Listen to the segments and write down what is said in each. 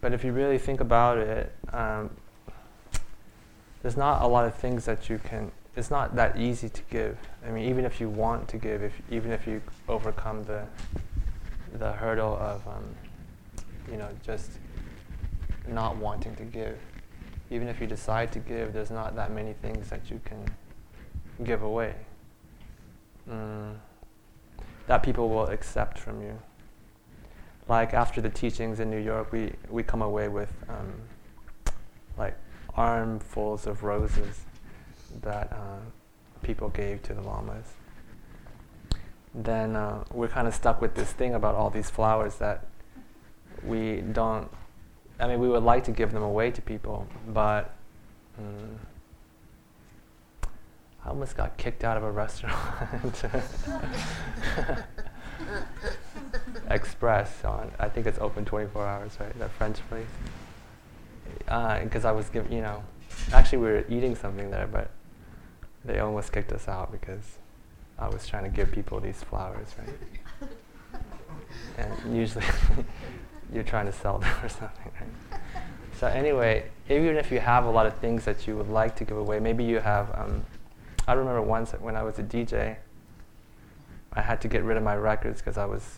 But if you really think about it, there's not a lot of things that you can. It's not that easy to give. I mean, even if you want to give, even if you overcome the hurdle of, just not wanting to give. Even if you decide to give, there's not that many things that you can give away. That people will accept from you. Like after the teachings in New York, we come away with like armfuls of roses that people gave to the lamas. Then we're kind of stuck with this thing about all these flowers that we don't. I mean, we would like to give them away to people, but I almost got kicked out of a restaurant. Express on, I think it's open 24 hours, right? That French place. Because I was actually we were eating something there, but they almost kicked us out because I was trying to give people these flowers, right? And usually you're trying to sell them or something, right? So anyway, even if you have a lot of things that you would like to give away, maybe you have, I remember once when I was a DJ, I had to get rid of my records because I was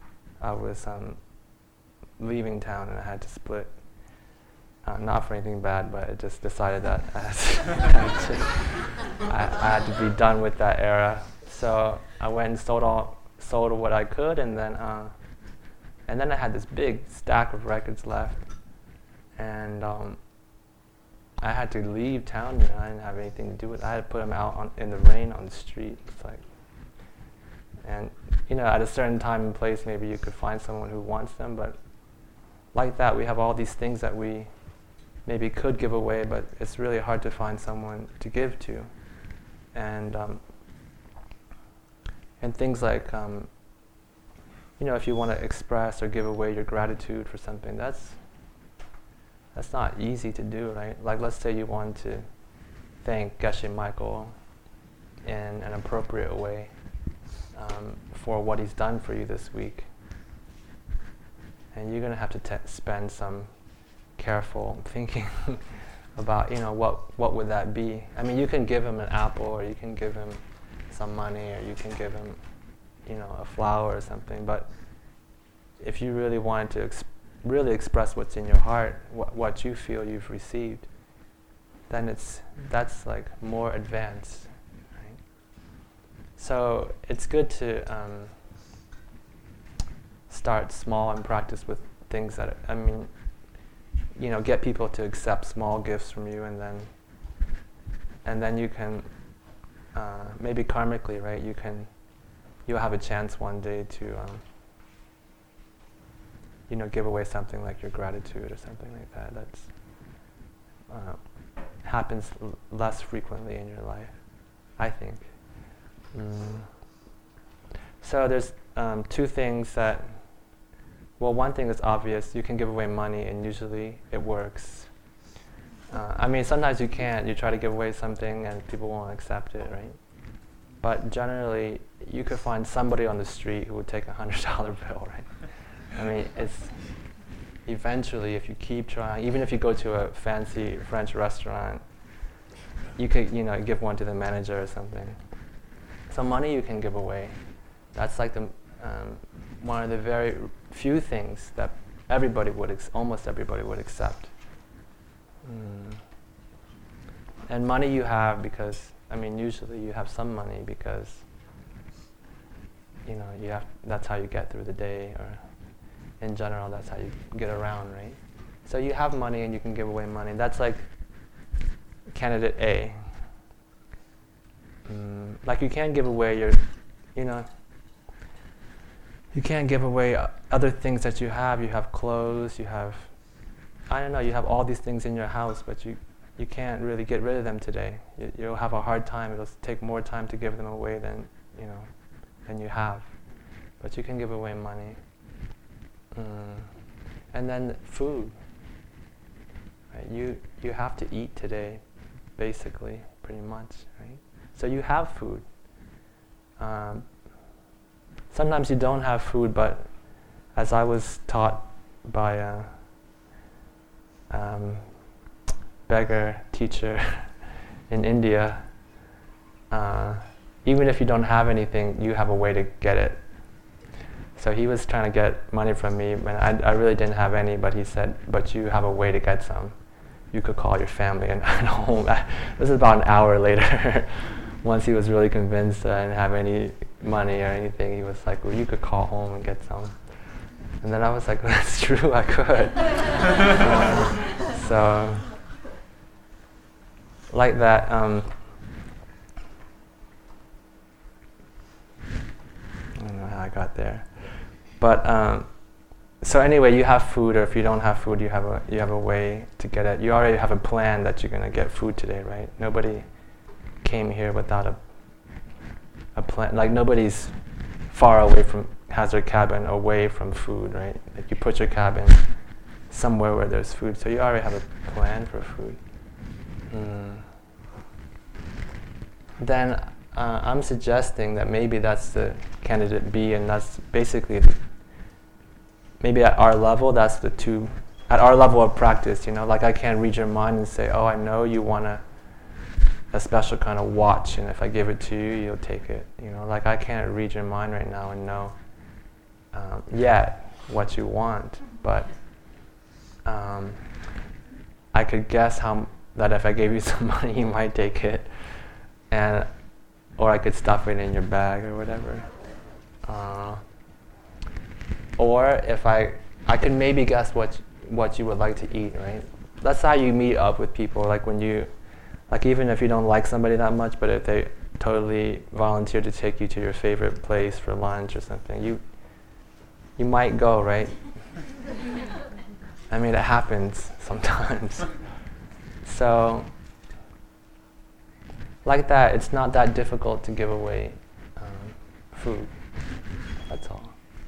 leaving town and I had to split. Not for anything bad, but I just decided that I had to be done with that era. So I went and sold what I could, and then I had this big stack of records left, and I had to leave town. I didn't have anything to do with it. I had to put them out in the rain on the street. It's like, and at a certain time and place, maybe you could find someone who wants them, but like that, we have all these things that we maybe could give away, but it's really hard to find someone to give to. And things like, if you want to express or give away your gratitude for something, that's not easy to do, right? Like, let's say you want to thank Geshe Michael in an appropriate way for what he's done for you this week. And you're going to have to spend some careful thinking about, what would that be? I mean, you can give him an apple, or you can give him some money, or you can give him, a flower or something. But if you really wanted to really express what's in your heart, what you feel you've received, then that's like more advanced, right? So it's good to start small and practice with things that, get people to accept small gifts from you, and then you can maybe karmically, right? You'll have a chance one day to give away something like your gratitude or something like that. That's happens less frequently in your life, I think. So there's two things that. Well, one thing is obvious. You can give away money, and usually it works. Sometimes you can't. You try to give away something, and people won't accept it, right? But generally, you could find somebody on the street who would take $100 bill, right? It's eventually, if you keep trying, even if you go to a fancy French restaurant, you could, give one to the manager or something. So money you can give away. That's like the one of the very few things that almost everybody would accept. And money you have because, usually you have some money because, that's how you get through the day, or in general, that's how you get around, right? So you have money and you can give away money. That's like candidate A. Like you can't give away your, you can't give away other things that you have. You have clothes, you have, you have all these things in your house, but you can't really get rid of them today. You'll have a hard time. It'll take more time to give them away than you have. But you can give away money. And then food. Right? You have to eat today, basically, pretty much, right? So you have food. Sometimes you don't have food, but as I was taught by beggar teacher in India, even if you don't have anything, you have a way to get it. So he was trying to get money from me, and I really didn't have any, but he said, but you have a way to get some. You could call your family and home. This is about an hour later. Once he was really convinced that I didn't have any money or anything, he was like, well, you could call home and get some. And then I was like, that's true, I could. So, like that, I don't know how I got there. But, so anyway, you have food, or if you don't have food, you have a way to get it. You already have a plan that you're going to get food today, right? Nobody came here without a plan. Like, nobody's far away from, has their cabin away from food, right? Like, you put your cabin somewhere where there's food, so you already have a plan for food. Then I'm suggesting that maybe that's the candidate B, and that's basically maybe at our level, that's the two, at our level of practice, you know, like I can't read your mind and say, oh, I know you want a special kind of watch, and if I give it to you, you'll take it, you know, like I can't read your mind right now and know yet what you want, but I could guess that if I gave you some money, you might take it, or I could stuff it in your bag or whatever. Or if I could maybe guess what you would like to eat, right? That's how you meet up with people. Like when you, like even if you don't like somebody that much, but if they totally volunteer to take you to your favorite place for lunch or something, you might go, right? I mean, it happens sometimes. So, like that, it's not that difficult to give away food. That's all.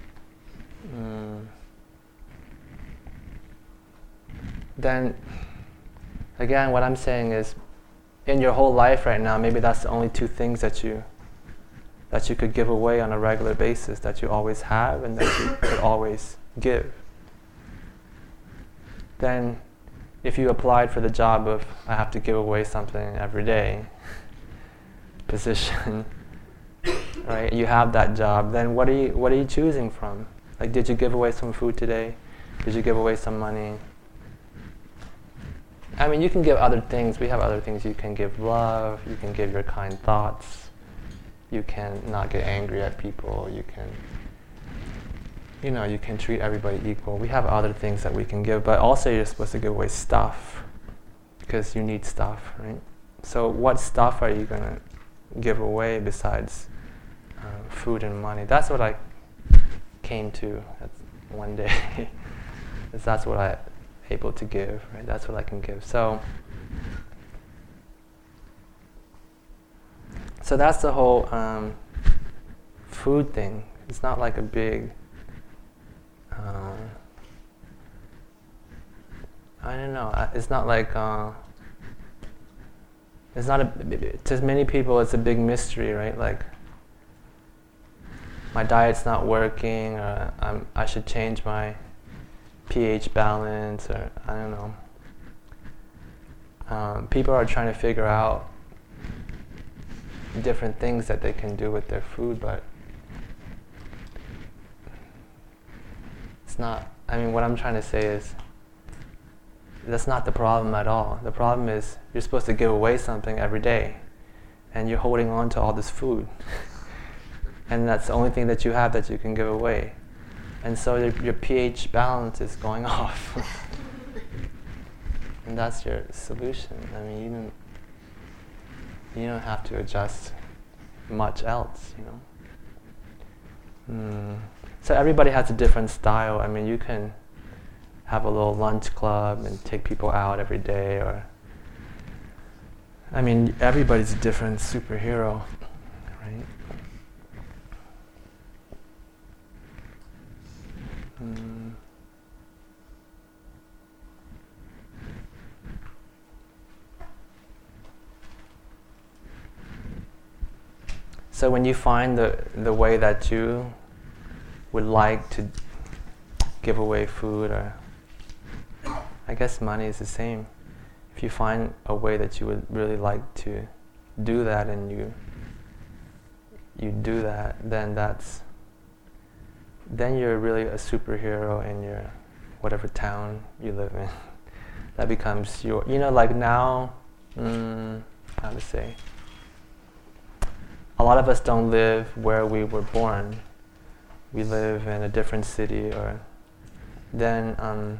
Then, again, what I'm saying is, in your whole life right now, maybe that's the only two things that you could give away on a regular basis, that you always have and that you could always give. Then, if you applied for the job of, I have to give away something every day, position, right? You have that job. Then what are you choosing from? Like, did you give away some food today? Did you give away some money? I mean, you can give other things. We have other things. You can give love. You can give your kind thoughts. You can not get angry at people. You can, you can treat everybody equal. We have other things that we can give, but also you're supposed to give away stuff because you need stuff, right? So what stuff are you going to give away besides food and money? That's what I came to one day. That's what I'm able to give, right? That's what I can give. So that's the whole food thing. It's not like a big, I don't know. It's not like it's not to many people it's a big mystery, right? Like, my diet's not working, or I should change my pH balance, or I don't know. People are trying to figure out different things that they can do with their food, but it's not, I mean, what I'm trying to say is that's not the problem at all. The problem is you're supposed to give away something every day, and you're holding on to all this food. And that's the only thing that you have that you can give away. And so your pH balance is going off. And that's your solution. I mean, you don't have to adjust much else, So everybody has a different style. I mean, you can have a little lunch club and take people out every day, or I mean, everybody's a different superhero, right? So when you find the way that you would like to give away food, or I guess money is the same. If you find a way that you would really like to do that, and you do that, then you're really a superhero in your whatever town you live in. That becomes your, like now, how to say, a lot of us don't live where we were born. We live in a different city, or then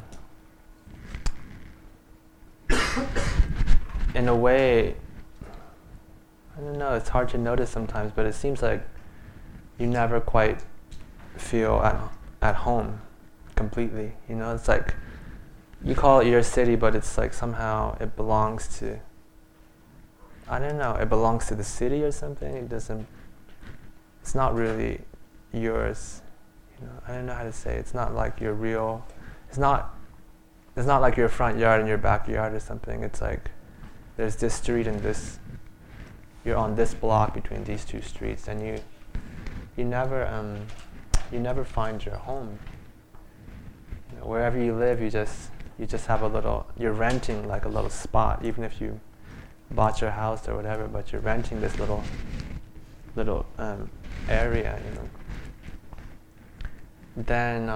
in a way, I don't know, it's hard to notice sometimes, but it seems like you never quite feel at home completely. It's like you call it your city, but it's like somehow it belongs to, I don't know, it belongs to the city or something. It's not really yours. I don't know how to say it. It's not like your real, it's not like your front yard and your backyard or something. It's like there's this street and this, you're on this block between these two streets, and you never find your home. Wherever you live, you just have a little, you're renting like a little spot, even if you bought your house or whatever, but you're renting this little area, Then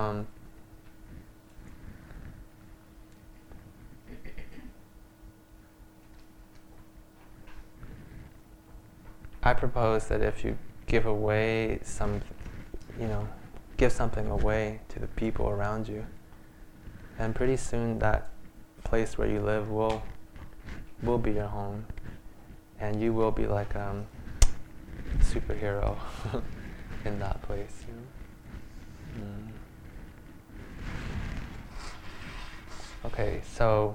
I propose that if you give away give something away to the people around you, and pretty soon that place where you live will be your home, and you will be like a superhero in that place. Okay, so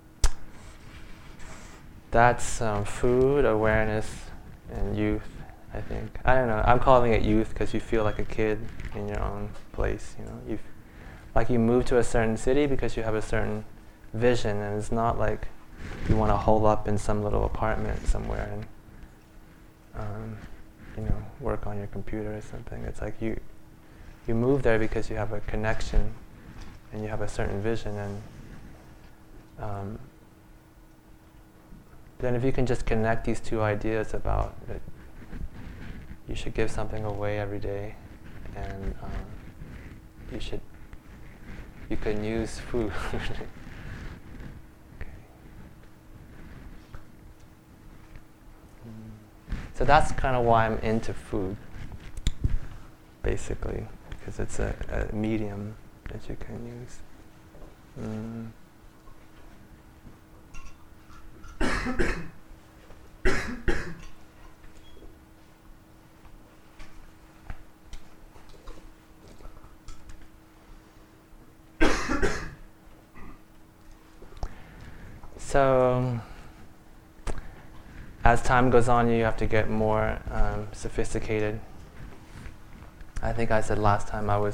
that's food, awareness, and youth, I think. I don't know, I'm calling it youth because you feel like a kid in your own place, you move to a certain city because you have a certain vision, and it's not like you want to hole up in some little apartment somewhere and work on your computer or something. It's like you move there because you have a connection and you have a certain vision, and then if you can just connect these two ideas about that you should give something away every day, and you can use food. Okay. So that's kind of why I'm into food, basically, because it's a medium that you can use. So, as time goes on, you have to get more sophisticated. I think I said last time I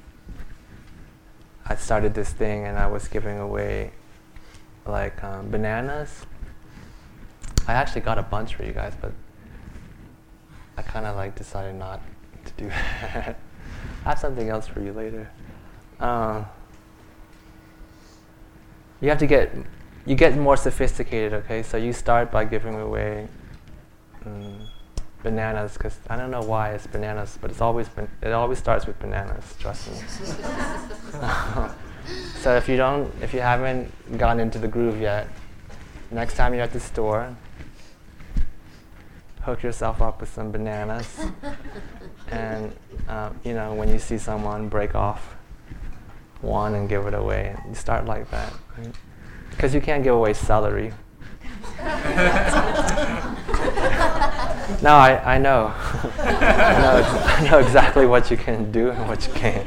started this thing and I was giving away like bananas. I actually got a bunch for you guys, but I kind of decided not to do that. I have something else for you later. You get more sophisticated, okay? So you start by giving away bananas, because I don't know why it's bananas, but it always starts with bananas, trust me. So if you haven't gotten into the groove yet, next time you're at the store, hook yourself up with some bananas, and when you see someone, break off one and give it away. You start like that, right? Because you can't give away celery. No, I know. I know exactly what you can do and what you can't.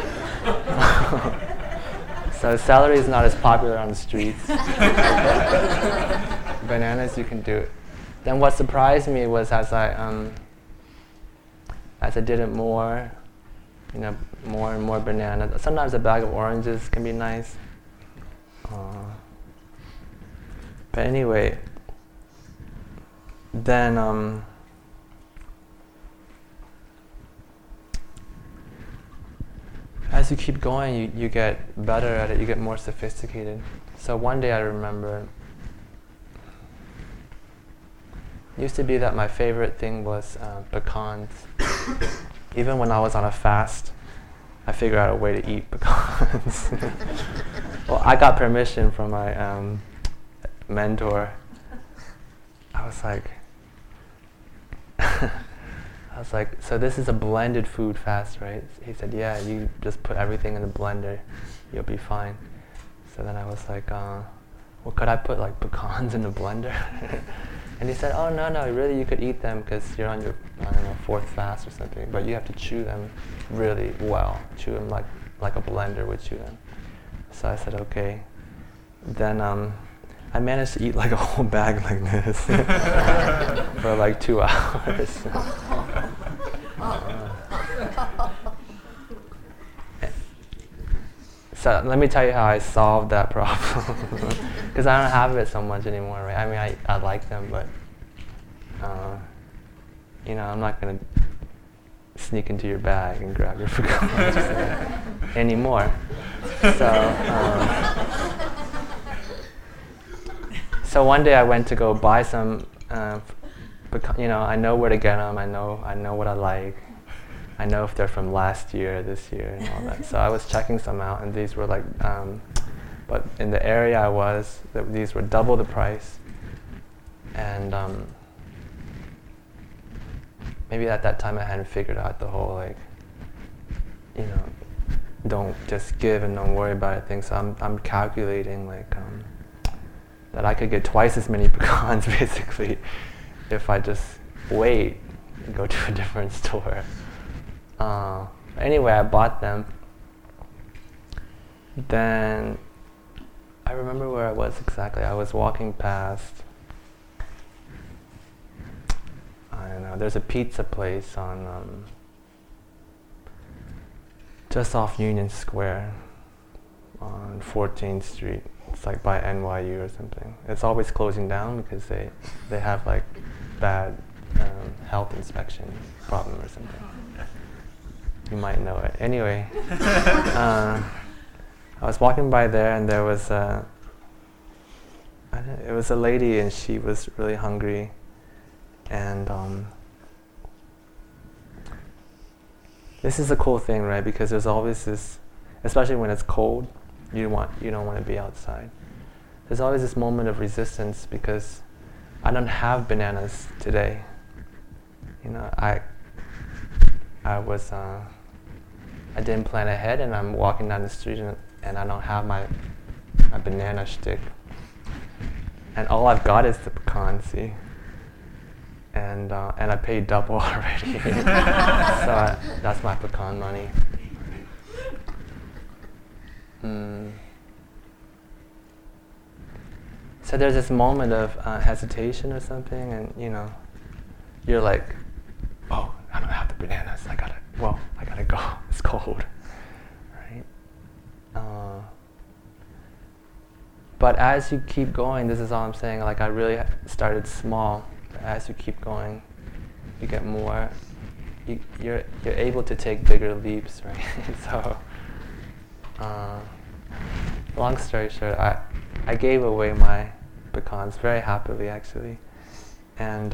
So celery is not as popular on the streets. Bananas, you can do it. Then what surprised me was as I did it more, more and more bananas. Sometimes a bag of oranges can be nice. But anyway, then as you keep going, you get better at it, you get more sophisticated. So one day I remember, it used to be that my favorite thing was pecans. Even when I was on a fast, I figured out a way to eat pecans. Well, I got permission from my mentor. I was like, so this is a blended food fast, right? He said, yeah, you just put everything in the blender, you'll be fine. So then I was like, well, could I put like pecans in the blender? And he said, oh, no, really you could eat them because you're on your, I don't know, 4th fast or something, but you have to chew them really well, chew them like a blender would chew them. So I said, okay. Then I managed to eat like a whole bag like this for like 2 hours. So let me tell you how I solved that problem. Because I don't have it so much anymore, right? I mean, I like them, but I'm not gonna sneak into your bag and grab your pecans anymore. So one day I went to go buy some. I know where to get them. I know what I like. I know if they're from last year, this year, and all that. So I was checking some out, and these were like, but in the area I was, these were double the price. And maybe at that time I hadn't figured out the whole don't just give and don't worry about it thing. So I'm calculating that I could get twice as many pecans basically if I just wait and go to a different store. Anyway, I bought them. Then I remember where I was exactly. I was walking past, I don't know, there's a pizza place on just off Union Square on 14th Street. It's like by NYU or something. It's always closing down because they have like bad health inspection problem or something. You might know it. Anyway, I was walking by there, and there was it was a lady, and she was really hungry, and this is a cool thing, right? Because there's always this, especially when it's cold, you don't want to be outside. There's always this moment of resistance because I don't have bananas today. I didn't plan ahead, and I'm walking down the street, and I don't have my banana stick, and all I've got is the pecan, see, and I paid double already, so that's my pecan money. So there's this moment of hesitation or something, and you're like, oh, I don't have the bananas. I gotta go. It's cold, right? But as you keep going, this is all I'm saying. Like I really started small. As you keep going, you get more. You're able to take bigger leaps, right? So, long story short, I gave away my pecans very happily, actually, and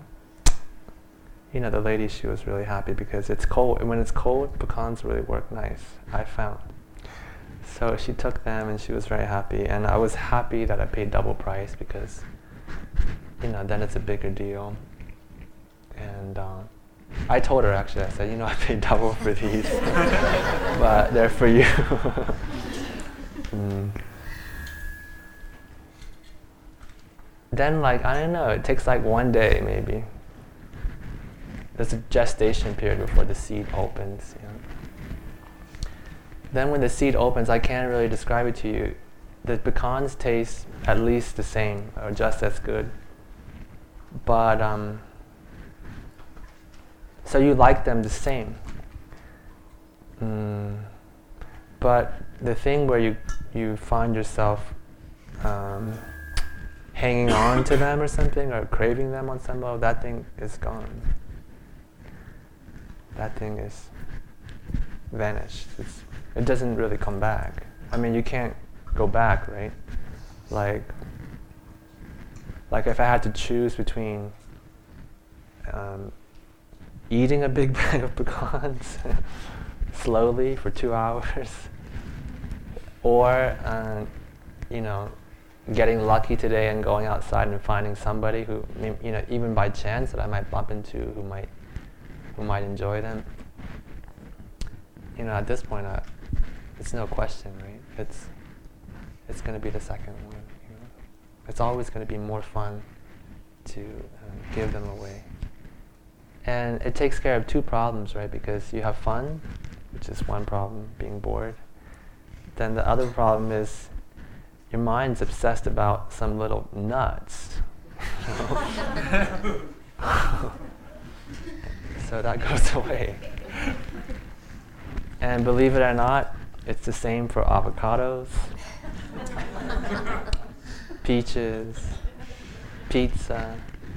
the lady, she was really happy because it's cold. And when it's cold, pecans really work nice, I found. So she took them, and she was very happy, and I was happy that I paid double price because, then it's a bigger deal. And I told her, actually, I said, I paid double for these, but they're for you. Then, I don't know, it takes 1 day maybe. There's a gestation period before the seed opens. Then when the seed opens, I can't really describe it to you. The pecans taste at least the same or just as good. But, so you like them the same. But the thing where you find yourself hanging on to them or something, or craving them on some level, that thing is gone. That thing is vanished. it doesn't really come back. I mean, you can't go back, right? Like if I had to choose between eating a big bag of pecans slowly for 2 hours, or getting lucky today and going outside and finding somebody who, even by chance that I might bump into who might enjoy them. At this point, it's no question, right? It's going to be the second one. It's always going to be more fun to give them away. And it takes care of two problems, right? Because you have fun, which is one problem, being bored. Then the other problem is your mind's obsessed about some little nuts. So that goes away. And believe it or not, it's the same for avocados, peaches, pizza,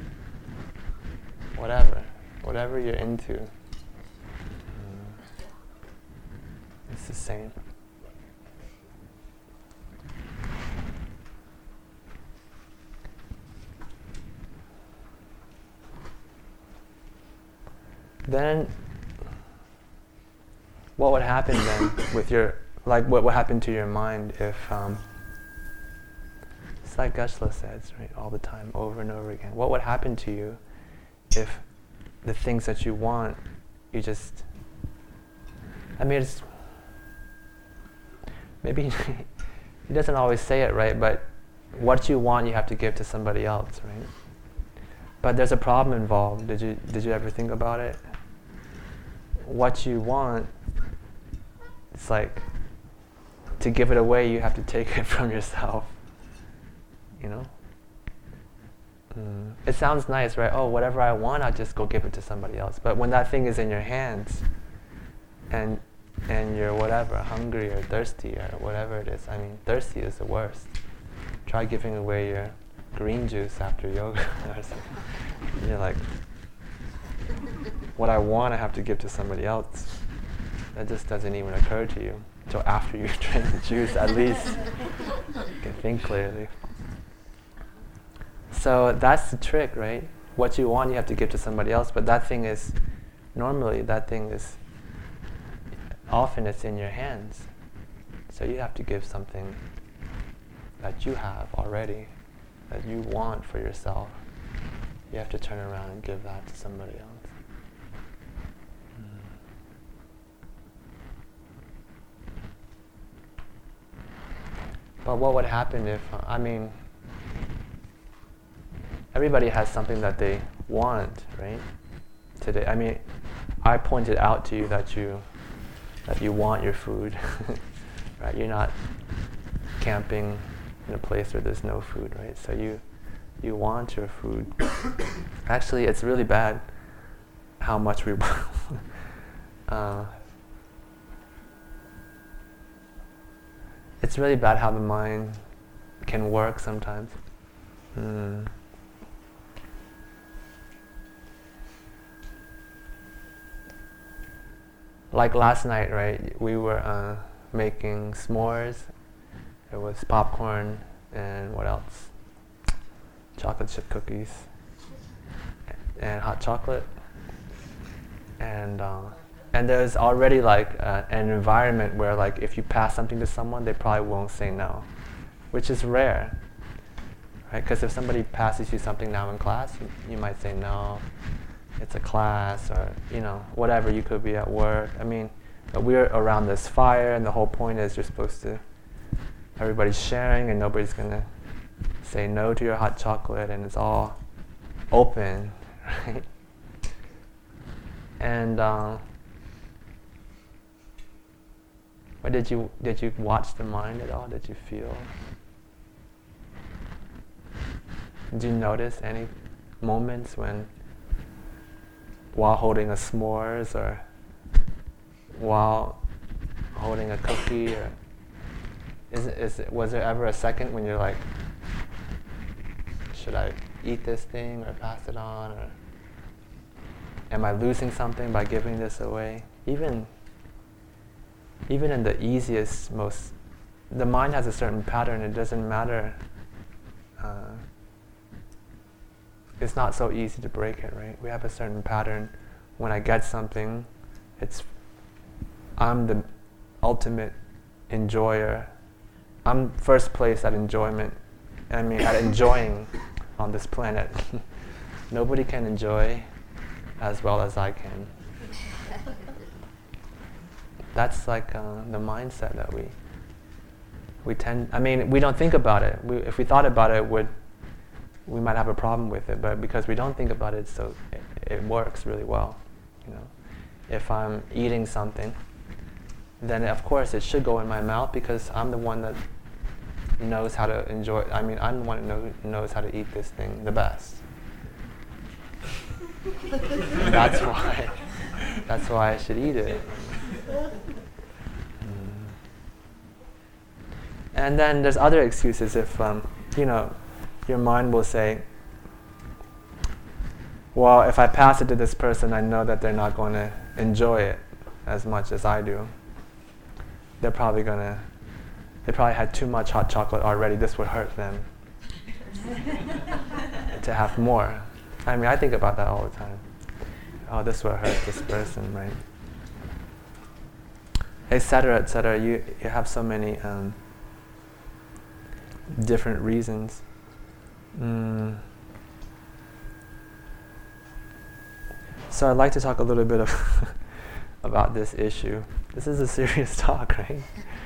whatever you're into. It's the same. Then, what would happen then with what would happen to your mind if, it's like Geshe-la says, right, all the time, over and over again. What would happen to you if the things that you want, it's, maybe he doesn't always say it, right, but what you want you have to give to somebody else, right? But there's a problem involved. Did you ever think about it? What you want, it's like, to give it away, you have to take it from yourself. It sounds nice, right? Oh, whatever I want, I'll just go give it to somebody else. But when that thing is in your hands, and you're hungry or thirsty or whatever it is, thirsty is the worst. Try giving away your green juice after yoga or something. You're like, what I want, I have to give to somebody else. That just doesn't even occur to you until after you drink the juice, at least. You can think clearly. So that's the trick, right? What you want, you have to give to somebody else, but often it's in your hands. So you have to give something that you have already, that you want for yourself. You have to turn around and give that to somebody else. But what would happen if, everybody has something that they want, right? Today, I pointed out to you that you want your food, right? You're not camping in a place where there's no food, right? So you want your food. Actually, it's really bad how much we want. It's really bad how the mind can work sometimes. Like last night, right? We were making s'mores. There was popcorn and what else? Chocolate chip cookies and hot chocolate. And there's already an environment where if you pass something to someone, they probably won't say no, which is rare, right? Because if somebody passes you something now in class, you might say no. It's a class, or whatever. You could be at work. But we're around this fire, and the whole point is everybody's sharing, and nobody's gonna say no to your hot chocolate, and it's all open, right? And but did you watch the mind at all? Did you feel? Did you notice any moments while holding a s'mores or while holding a cookie, or was there ever a second when you're like, should I eat this thing or pass it on, or am I losing something by giving this away? Even even in the easiest, the mind has a certain pattern. It doesn't matter. It's not so easy to break it, right? We have a certain pattern. When I get something, I'm the ultimate enjoyer. I'm first place at enjoyment. At enjoying on this planet. Nobody can enjoy as well as I can. That's like the mindset that we tend. We don't think about it. If we thought about it, we might have a problem with it. But because we don't think about it, so it works really well. If I'm eating something, then of course it should go in my mouth because I'm the one that knows how to enjoy. I'm the one who knows how to eat this thing the best. That's why I should eat it. And then there's other excuses. If your mind will say, well, if I pass it to this person, I know that they're not going to enjoy it as much as I do. They probably had too much hot chocolate already. This would hurt them to have more. I think about that all the time. Oh, this will hurt this person, right? Etc., etc. You have so many different reasons. So I'd like to talk a little bit about this issue. This is a serious talk, right?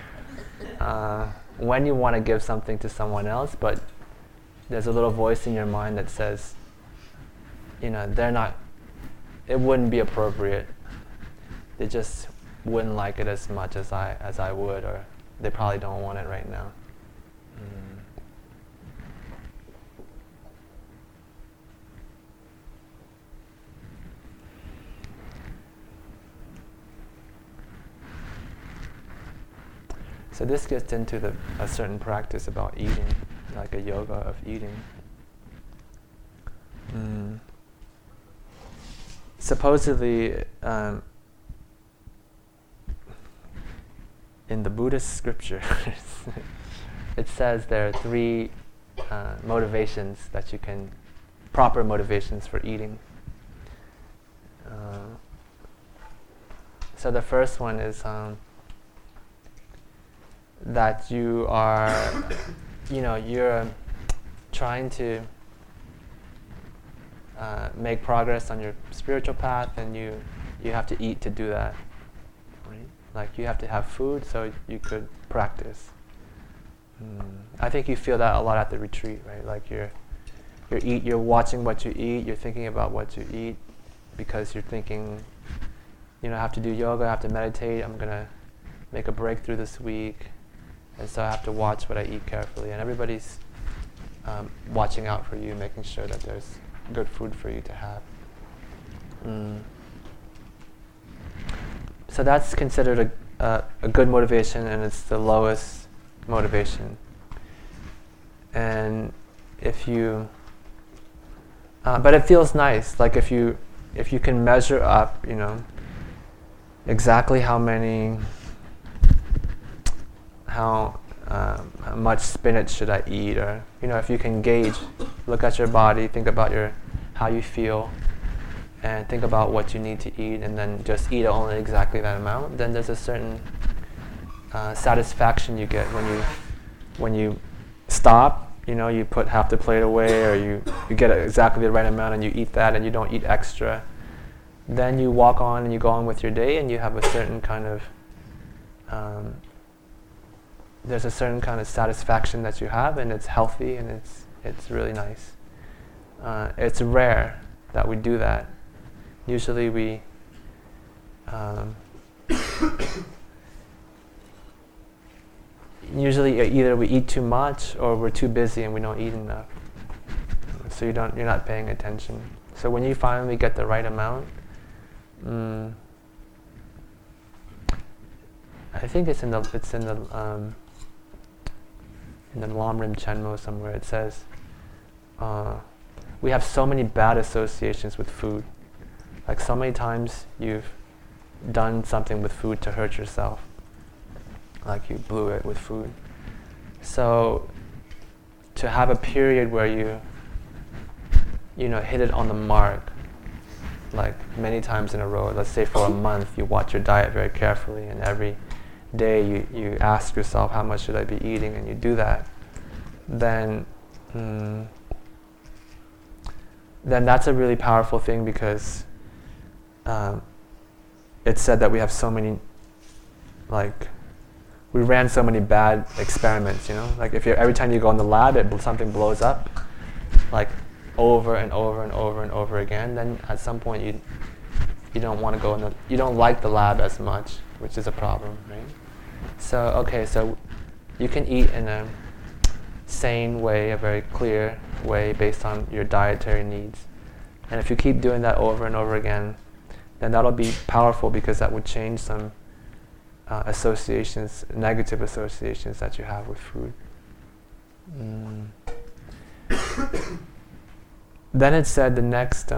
When you want to give something to someone else, but there's a little voice in your mind that says, it wouldn't be appropriate. They just wouldn't like it as much as I would, or they probably don't want it right now. So this gets into a certain practice about eating, like a yoga of eating. Supposedly, in the Buddhist scriptures, it says there are 3 motivations that proper motivations for eating. So the first one is that you are, you're trying to make progress on your spiritual path, and you have to eat to do that, right? Like you have to have food so you could practice. I think you feel that a lot at the retreat, right? Like you're watching what you eat, you're thinking about what you eat, because you're thinking, I have to do yoga, I have to meditate, I'm gonna make a breakthrough this week, and so I have to watch what I eat carefully, and everybody's watching out for you, making sure that there's good food for you to have. So that's considered a good motivation, and it's the lowest motivation. And but it feels nice. Like if you can measure up, exactly how much spinach should I eat, or if you can gauge, look at your body, think about how you feel, and think about what you need to eat, and then just eat only exactly that amount. Then there's a certain satisfaction you get when you stop. You put half the plate away, or you get exactly the right amount, and you eat that, and you don't eat extra. Then you walk on and you go on with your day, and you have a certain kind of there's a certain kind of satisfaction that you have, and it's healthy, and it's really nice. It's rare that we do that. Usually we either we eat too much, or we're too busy and we don't eat enough. So you're not paying attention. So when you finally get the right amount, I think it's in the Lamrim Chenmo somewhere. It says we have so many bad associations with food. Like so many times you've done something with food to hurt yourself, like you blew it with food. So to have a period where you hit it on the mark, like many times in a row, let's say for a month, you watch your diet very carefully, and every day you ask yourself, how much should I be eating, and you do that, then that's a really powerful thing, because it's said that we have so many, like, we ran so many bad experiments, like if every time you go in the lab, something blows up, like over and over and over and over again, then at some point you don't want to go you don't like the lab as much, which is a problem, right? So you can eat in a sane way, a very clear way based on your dietary needs. And if you keep doing that over and over again, then that'll be powerful, because that would change some negative associations that you have with food. Then it said the next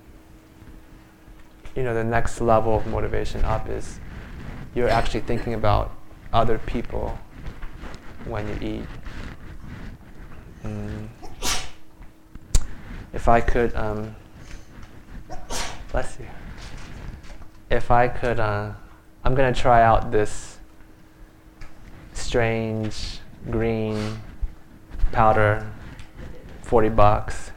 level of motivation up is you're actually thinking about other people when you eat. If I could, bless you. If I could, I'm gonna try out this strange green powder, $40,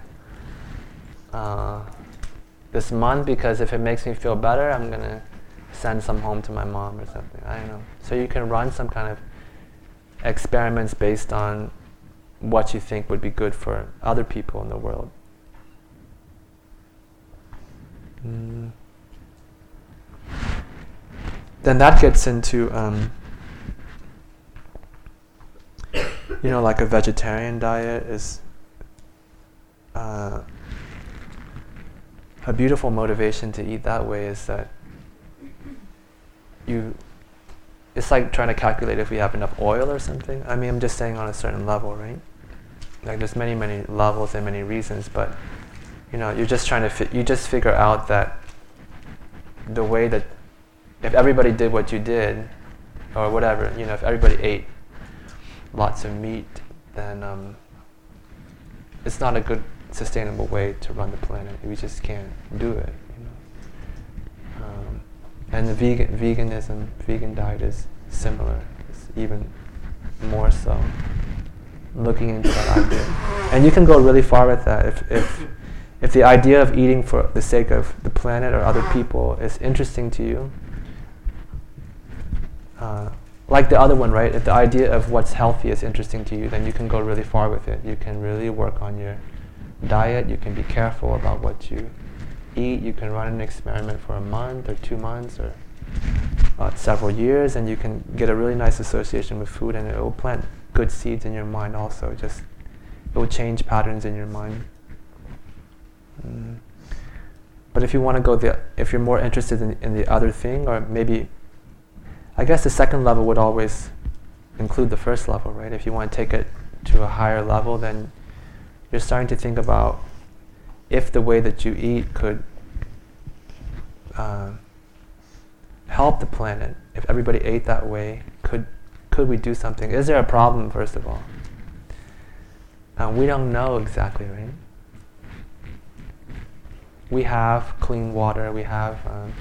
this month, because if it makes me feel better, I'm gonna send some home to my mom or something. I don't know. So you can run some kind of experiments based on what you think would be good for other people in the world. Then that gets into, like a vegetarian diet is a beautiful motivation to eat that way, is that it's like trying to calculate if we have enough oil or something. I mean, I'm just saying on a certain level, right? Like there's many, many levels and many reasons, but you're just trying to you just figure out that the way that if everybody did what you did, or whatever, if everybody ate lots of meat, then it's not a good, sustainable way to run the planet. We just can't do it. And the vegan diet is similar. It's even more so. Looking into that idea, and you can go really far with that. If the idea of eating for the sake of the planet or other people is interesting to you, like the other one, right? If the idea of what's healthy is interesting to you, then you can go really far with it. You can really work on your diet. You can be careful about what you eat. You can run an experiment for a month or 2 months or several years, and you can get a really nice association with food, and it will plant good seeds in your mind also. It will change patterns in your mind. But if you want to go if you're more interested in the other thing, or maybe, I guess the second level would always include the first level, right? If you want to take it to a higher level, then you're starting to think about if the way that you eat could help the planet. If everybody ate that way, could we do something? Is there a problem, first of all? We don't know exactly, right? We have clean water, we have...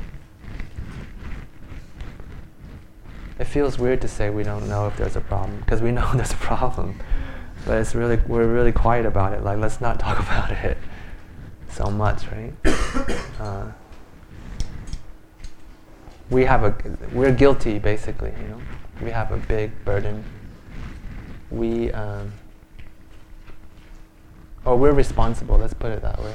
it feels weird to say we don't know if there's a problem, because we know there's a problem. But we're really quiet about it. Like, let's not talk about it so much, right? We're guilty, basically, We have a big burden. We're responsible, let's put it that way.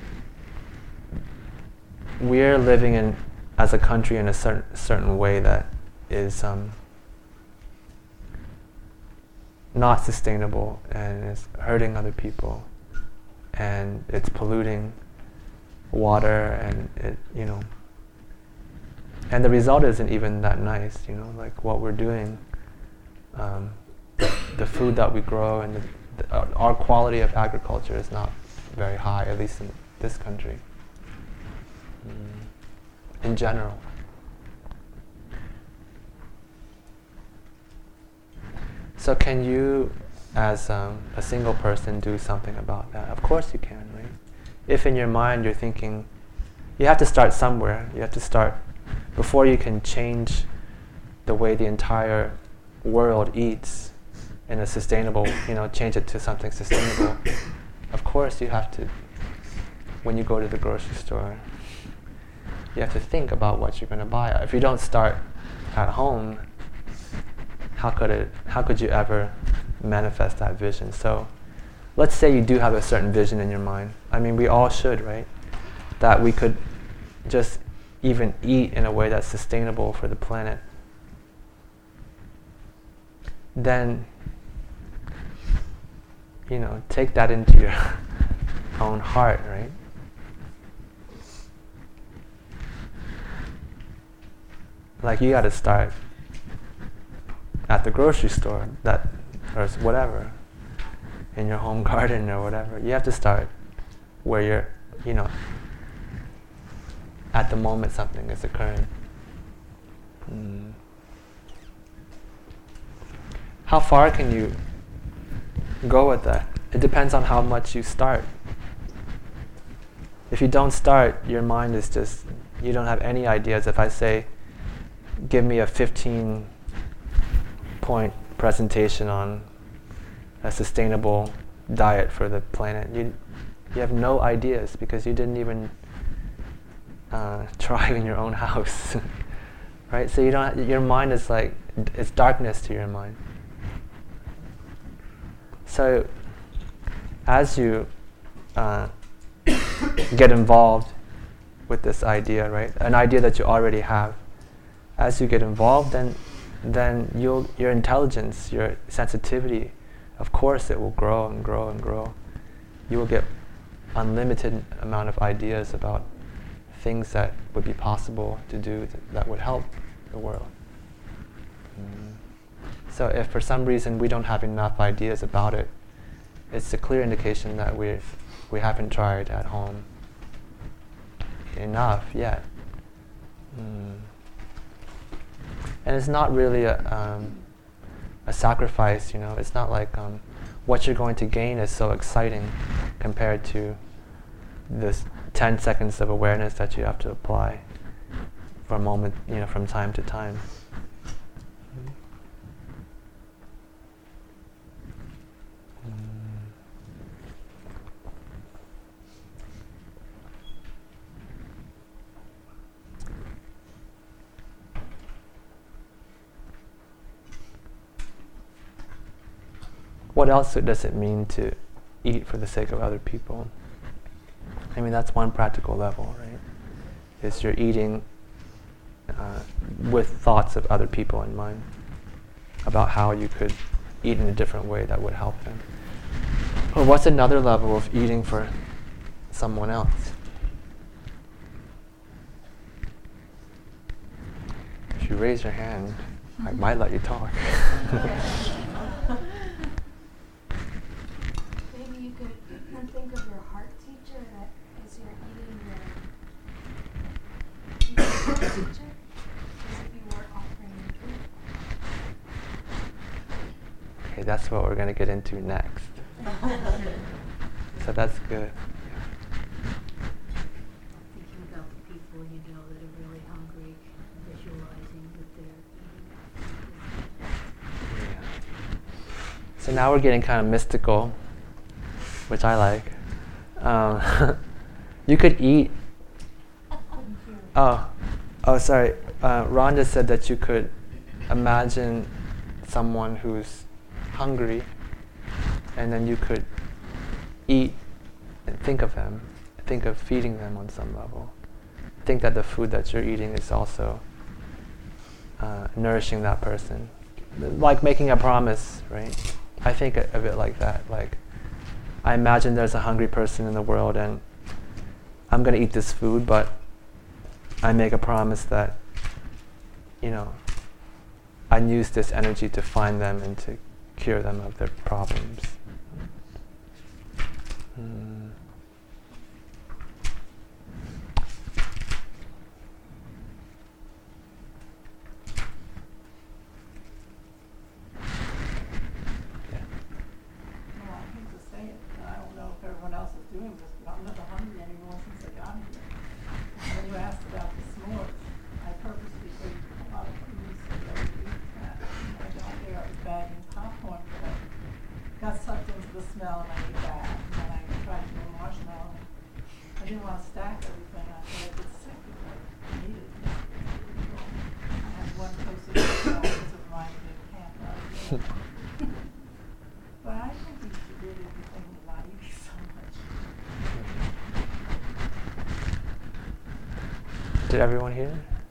We're living as a country in a certain way that is not sustainable, and is hurting other people, and it's polluting water, and and the result isn't even that nice, like what we're doing, the food that we grow, and our quality of agriculture is not very high, at least in this country, in general. So can you, as a single person, do something about that? Of course you can, right? If in your mind you're thinking, you have to start somewhere. You have to start, before you can change the way the entire world eats in a sustainable, change it to something sustainable. Of course you have to, when you go to the grocery store, you have to think about what you're going to buy. If you don't start at home, how could you ever manifest that vision? So let's say you do have a certain vision in your mind. I mean, we all should, right? That we could just even eat in a way that's sustainable for the planet. Then, take that into your own heart, right? Like, you got to start at the grocery store, or whatever, in your home garden or whatever. You have to start where you're, at the moment something is occurring. How far can you go with that? It depends on how much you start. If you don't start, your mind is just, you don't have any ideas. If I say, give me a 15-point presentation on a sustainable diet for the planet, you have no ideas because you didn't even try in your own house, right? So your mind is like, it's darkness to your mind. So as you get involved with this idea, right? An idea that you already have. As you get involved, then your intelligence, your sensitivity, of course it will grow and grow and grow. You will get unlimited amount of ideas about things that would be possible to do that would help the world. So if for some reason we don't have enough ideas about it, it's a clear indication that we haven't tried at home enough yet. And it's not really a sacrifice, It's not like what you're going to gain is so exciting compared to this 10 seconds of awareness that you have to apply for a moment, from time to time. What else does it mean to eat for the sake of other people? I mean, that's one practical level, right? Is you're eating with thoughts of other people in mind about how you could eat in a different way that would help them. Or what's another level of eating for someone else? If you raise your hand, I might let you talk. Maybe you could think of your heart teacher that is your eating your heart teacher, as if you were offering food. Okay, that's what we're going to get into next. So that's good. Thinking about the people that are really hungry, visualizing that they're eating. Yeah. So now we're getting kind of mystical, which I like. You could eat. Oh, sorry. Ron just said that you could imagine someone who's hungry, and then you could eat and think of them, think of feeding them on some level. Think that the food that you're eating is also nourishing that person. Like making a promise, right? I think of it like that. Like, I imagine there's a hungry person in the world and I'm going to eat this food, but I make a promise that, I use this energy to find them and to cure them of their problems. got sucked into the smell and I ate that. And then I tried to do a marshmallow. I didn't want to stack everything. I thought I'd get sick if I needed it. I had one toasted smell because it reminded me of camp. But I think you should really be thinking about eating so much. Did everyone hear?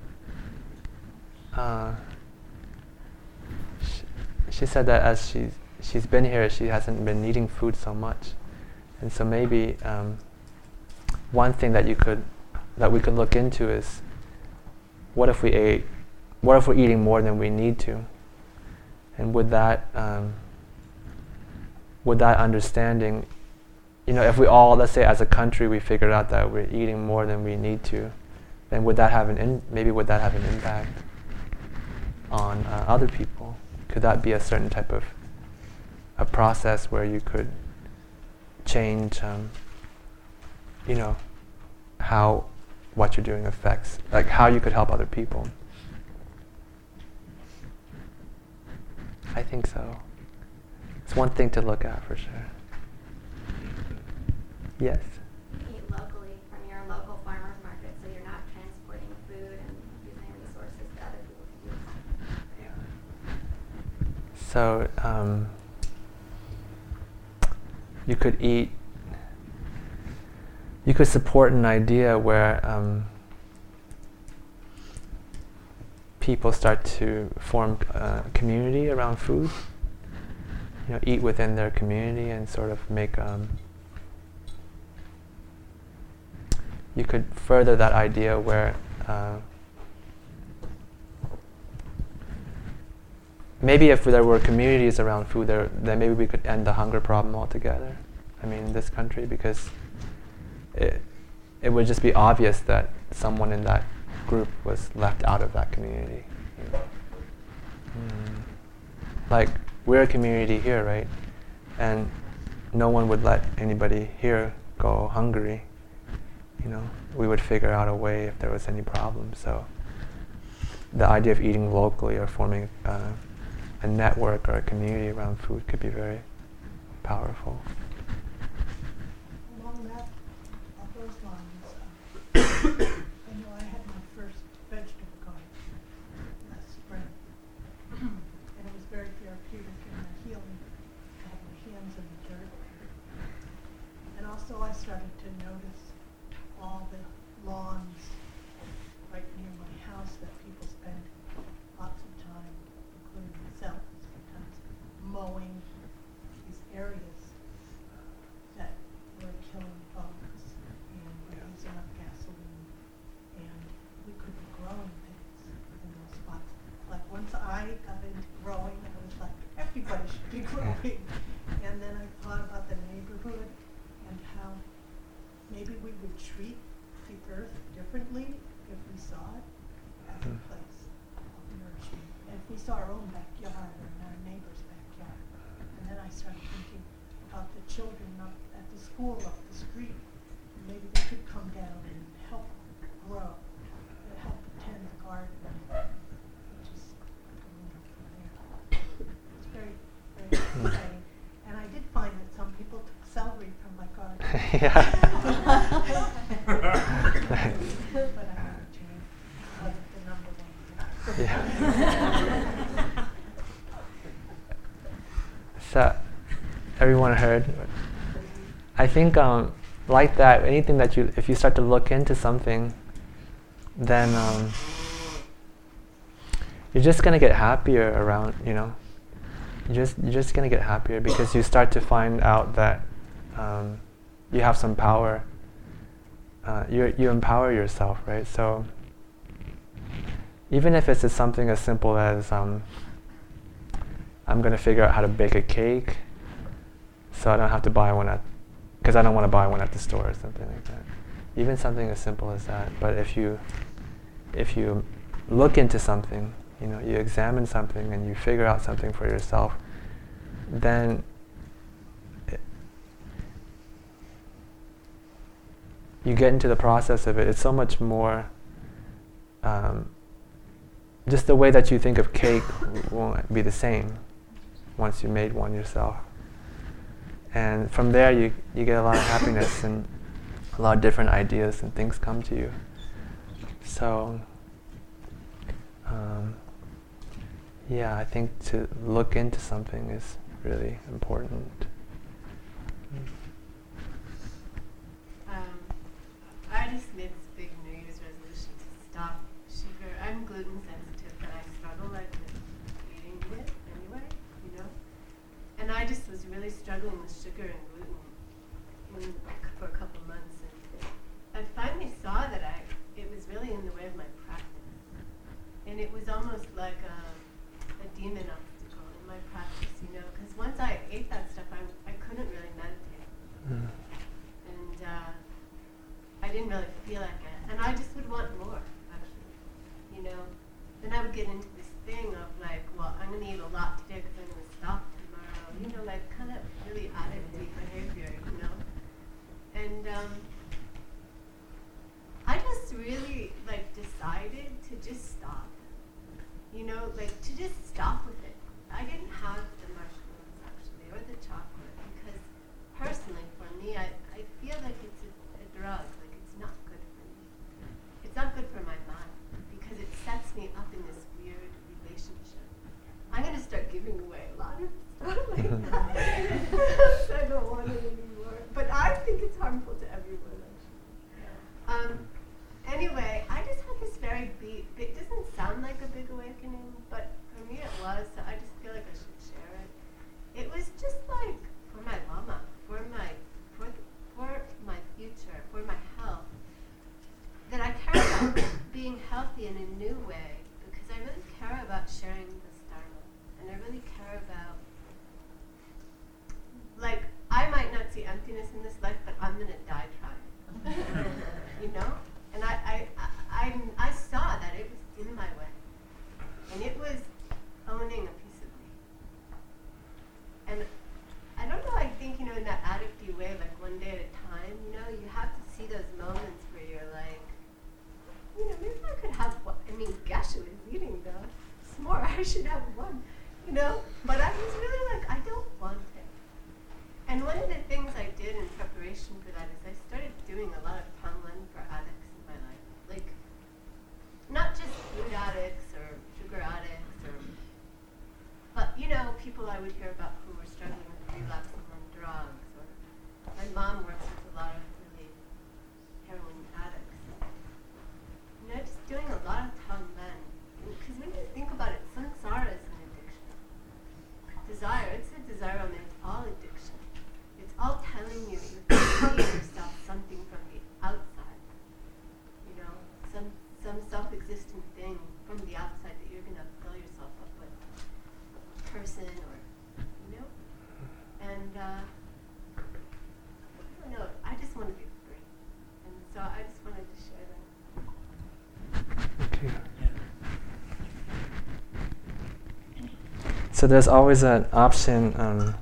She said that as she's been here, she hasn't been eating food so much, and so maybe one thing that we could look into is what if we're eating more than we need to, and would that understanding, if we all, let's say as a country, we figured out that we're eating more than we need to, then would that have an impact on other people? Could that be a certain type of a process where you could change, how what you're doing affects, like how you could help other people? I think so. It's one thing to look at for sure. Yes? Eat locally from your local farmer's market, so you're not transporting food and using resources that other people can use. Yeah. So you could support an idea where people start to form a community around food. Eat within their community and sort of make. You could further that idea where maybe if there were communities around food, then maybe we could end the hunger problem altogether. In this country, because it would just be obvious that someone in that group was left out of that community. Like, we're a community here, right? And no one would let anybody here go hungry. We would figure out a way if there was any problem. So the idea of eating locally or forming a network or a community around food could be very powerful. Along those lines, I had my first vegetable garden last spring, and it was very therapeutic and healing to have my hands in the dirt. And also I started to notice all the lawns right near my house that people spend lots of time, including myself, sometimes mowing these areas that were killing bugs and were using up gasoline, and we could be growing things in those spots. Like once I got into growing, I was like, everybody should be growing. And then I thought about the neighborhood and how maybe we would treat the earth differently if we saw it as a place of nourishment. And if we saw our own backyard or our neighbor's backyard. And then I started thinking about the children up at the school up the street. Maybe they could come down and help grow, and help tend the garden, which is from there. It's very, very exciting. And I did find that some people took celery from my garden. Yeah. But I haven't changed. I wasn't the number one. Yeah. So, everyone heard? I think like that, anything that if you start to look into something, then you're just gonna get happier around, You're just gonna get happier because you start to find out that you have some power. You empower yourself, right? So even if it's just something as simple as I'm gonna figure out how to bake a cake, so I don't have to buy one because I don't want to buy one at the store or something like that. Even something as simple as that. But if you look into something, you examine something and you figure out something for yourself, then you get into the process of it. It's so much more, just the way that you think of cake won't be the same once you made one yourself. And from there you get a lot of happiness and a lot of different ideas and things come to you. So, yeah, I think to look into something is really important. I just made this big New Year's resolution to stop sugar. I'm gluten sensitive, but I struggle with eating it anyway, And I just was really struggling with sugar and gluten for a couple months, and I finally saw that it was really in the way of my practice, and it was almost like a demon obstacle in my practice, because once I ate that stuff, I couldn't really meditate, and I didn't really feel like it, and I just would want more, actually, Then I would get into this thing of like, well, I'm going to eat a lot today because I'm going to stop tomorrow, like kind of really addictive behavior, And I just really decided to just stop, to just stop with it. I didn't have the mushrooms actually, or the chocolate, because personally for me, I feel like it's a drug, it's not good for me. It's not good for my mind, because it sets me up in this weird relationship. I'm going to start giving away a lot of stuff like that. I don't want it anymore. But I think it's harmful to everyone, actually. Anyway, I just had this very it doesn't sound like a big awakening, but for me it was, so I just feel like I should share it. It was just for my mama, for my future, for my health, that I care about being healthy in a new way, because I really care about sharing this Dharma, and I really care about, I might not see emptiness in this life, but I'm gonna die trying, And I saw that it was in my way, and it was owning a piece of me. And I don't know, I think, in that addicty way, one day at a time, you have to see those moments where you're maybe I could have one. I mean, Geshe was eating s'more, I should have one, But I was really I don't want it. And one of the things I did in preparation for that is I started doing a lot of Tonglen for addicts in my life. Not just food addicts or sugar addicts, but people I would hear about who were struggling with relapsing on drugs. Or my mom works with a lot of really heroin addicts. Just doing a lot of Tonglen. Because when you think about it, samsara is an addiction. Desire, it's a desire, it's all addiction. It's all telling you you're feeding yourself something from the outside. Some self-existent thing from the outside that you're going to fill yourself up with. A person or, And, I don't know, I just want to be free. And so I just wanted to share that. Okay. So there's always an option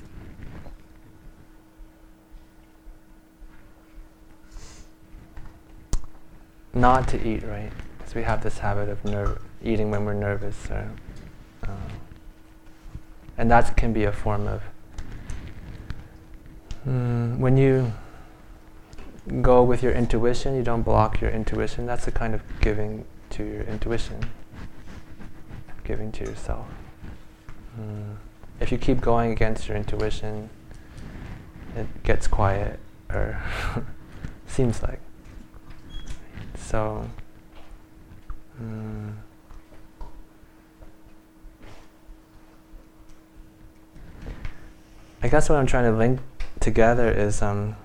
not to eat, right? Because we have this habit of eating when we're nervous, and that can be a form of when you go with your intuition, you don't block your intuition. That's a kind of giving to your intuition, giving to yourself. If you keep going against your intuition, it gets quiet, or seems like. So, I guess what I'm trying to link together is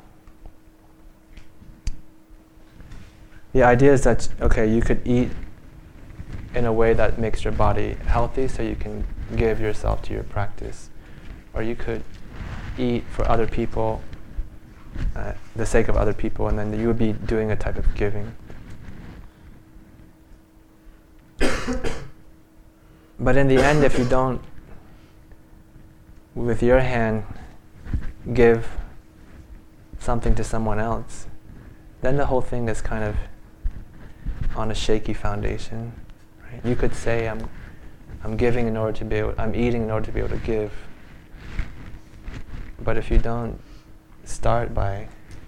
the idea is that, okay, you could eat in a way that makes your body healthy so you can give yourself to your practice. Or you could eat for other people, the sake of other people, and then you would be doing a type of giving. But in the end, if you don't, with your hand, give something to someone else, then the whole thing is kind of on a shaky foundation. Right? You could say, I'm giving in order to be able, I'm eating in order to be able to give. But if you don't start by,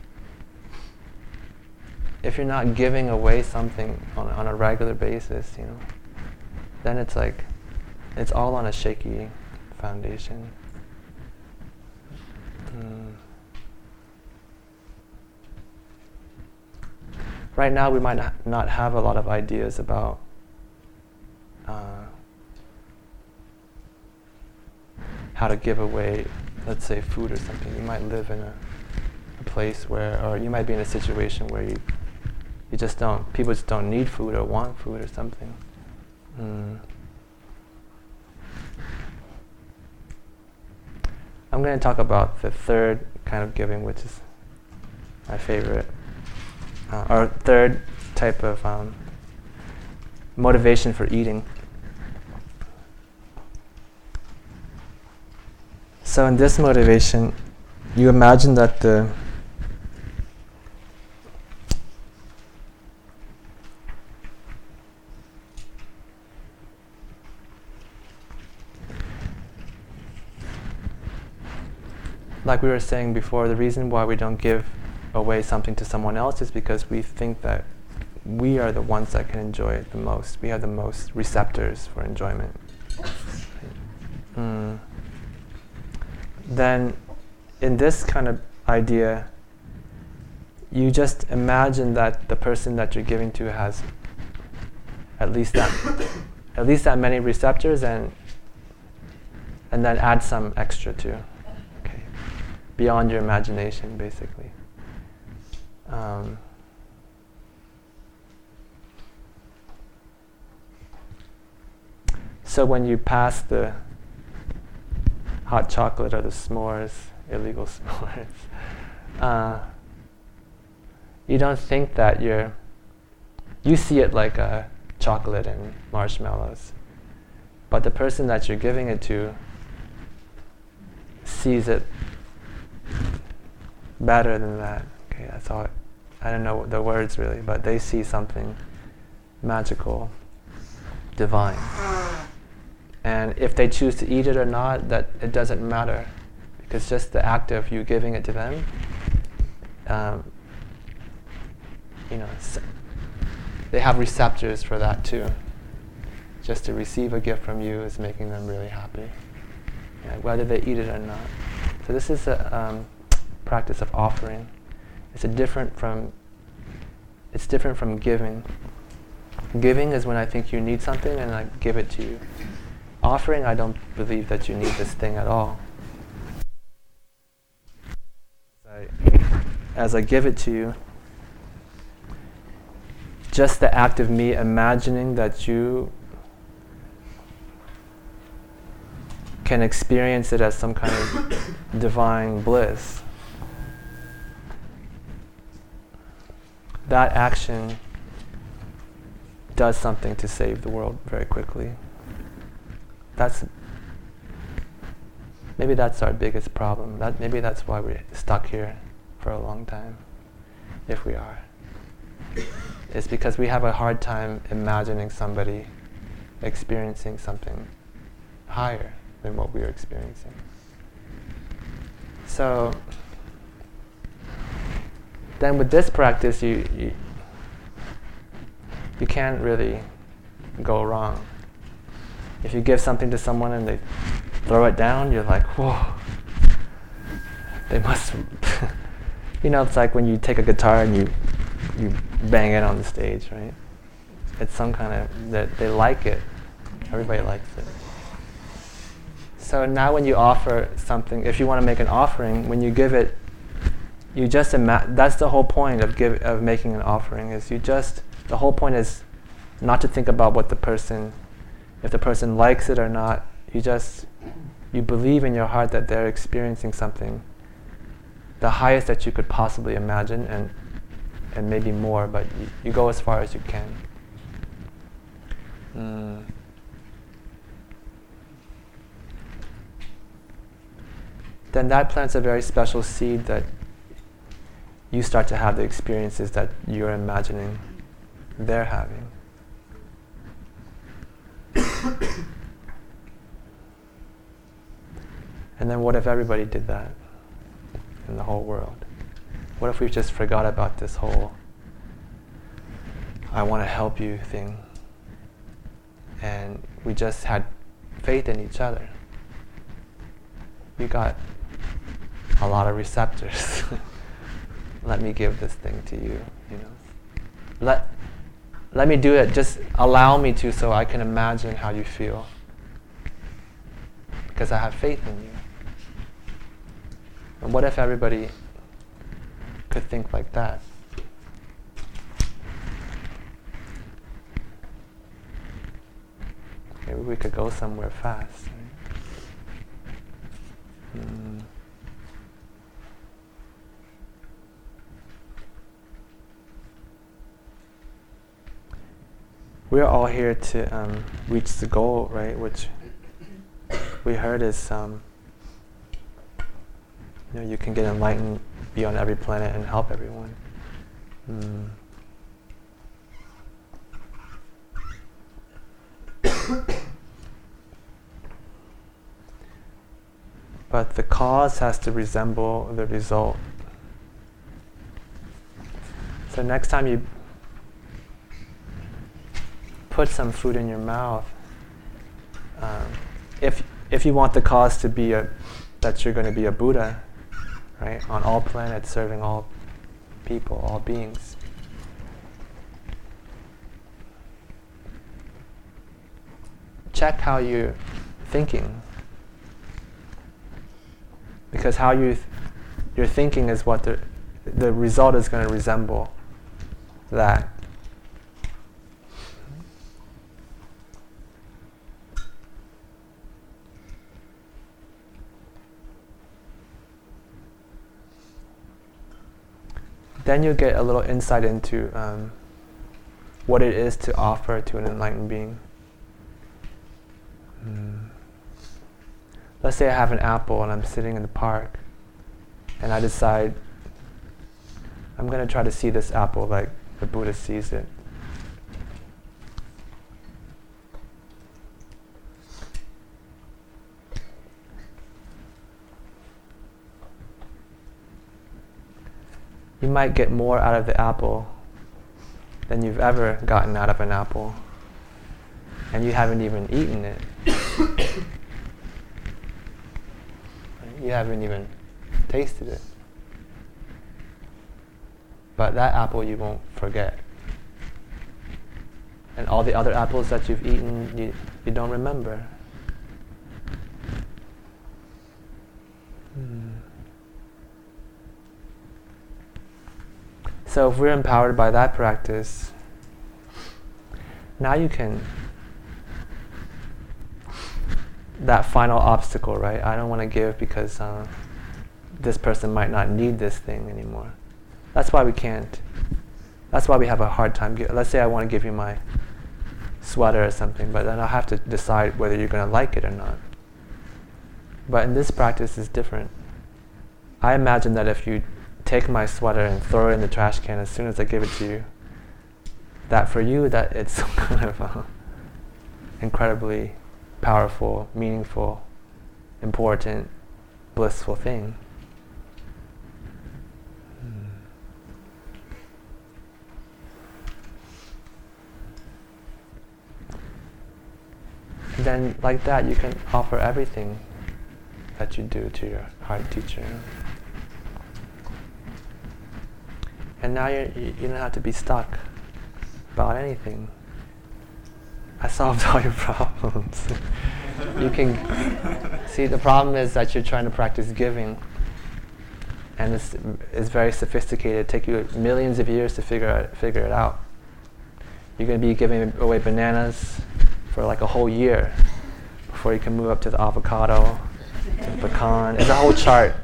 if you're not giving away something on a regular basis, then it's like, it's all on a shaky foundation. Right now we might not have a lot of ideas about how to give away, let's say, food or something. You might live in a place where, or you might be in a situation where you just don't, people just don't need food or want food or something. I'm going to talk about the third kind of giving, which is my favorite, or third type of motivation for eating. So in this motivation, you imagine that like we were saying before, the reason why we don't give away something to someone else is because we think that we are the ones that can enjoy it the most. We have the most receptors for enjoyment. Then in this kind of idea, you just imagine that the person that you're giving to has at least that many receptors, and then add some extra too. Okay. Beyond your imagination, basically. So when you pass the hot chocolate or the s'mores, illegal s'mores, you don't think that you see it like a chocolate and marshmallows, but the person that you're giving it to sees it better than that. Okay, that's all. I don't know the words really, but they see something magical, divine. And if they choose to eat it or not, that it doesn't matter, because just the act of you giving it to them, they have receptors for that too. Just to receive a gift from you is making them really happy, whether they eat it or not. So this is a practice of offering. It's different from giving. Giving is when I think you need something and I give it to you. Offering, I don't believe that you need this thing at all. As I give it to you, just the act of me imagining that you can experience it as some kind of divine bliss, that action does something to save the world very quickly. Maybe that's our biggest problem. Maybe that's why we're stuck here for a long time, if we are. It's because we have a hard time imagining somebody experiencing something higher than what we're experiencing. So then with this practice, you can't really go wrong. If you give something to someone and they throw it down, you're like, whoa, they must, it's like when you take a guitar and you bang it on the stage, right? It's some kind of, that they like it. Everybody likes it. So now when you offer something, if you want to make an offering, when you give it, you just that's the whole point of making an offering, is the whole point is not to think about if the person likes it or not. You believe in your heart that they're experiencing something, the highest that you could possibly imagine, and maybe more, but you go as far as you can. Then that plants a very special seed that you start to have the experiences that you're imagining they're having. And then what if everybody did that? in the whole world? What if we just forgot about this whole I want to help you thing, and we just had faith in each other? You got a lot of receptors. Let me give this thing to you, you know. Let me do it. Just allow me to, so I can imagine how you feel. Because I have faith in you. And what if everybody could think like that? Maybe we could go somewhere fast. Right? We're all here to reach the goal, right? Which we heard is, you can get enlightened, be on every planet, and help everyone. But the cause has to resemble the result. So next time you put some food in your mouth, if you want the cause to be that you're going to be a Buddha, right, on all planets, serving all people, all beings, check how you're thinking, because how you're thinking is what the result is going to resemble that. Then you get a little insight into what it is to offer to an enlightened being. Let's say I have an apple and I'm sitting in the park and I decide I'm going to try to see this apple like the Buddha sees it. You might get more out of the apple than you've ever gotten out of an apple, and you haven't even eaten it. You haven't even tasted it. But that apple you won't forget. And all the other apples that you've eaten, you don't remember. So if we're empowered by that practice, now you can, that final obstacle, right? I don't want to give because this person might not need this thing anymore. That's why we can't. That's why we have a hard time. Let's say I want to give you my sweater or something, but then I'll have to decide whether you're going to like it or not. But in this practice, it's different. I imagine that if you take my sweater and throw it in the trash can as soon as I give it to you, that for you, that it's kind of incredibly powerful, meaningful, important, blissful thing. And then like that, you can offer everything that you do to your heart teacher. And now you don't have to be stuck about anything. I solved all your problems. You can see the problem is that you're trying to practice giving, and it's very sophisticated. It'll take you millions of years to figure it out. You're going to be giving away bananas for like a whole year before you can move up to the avocado, to the pecan. It's a whole chart.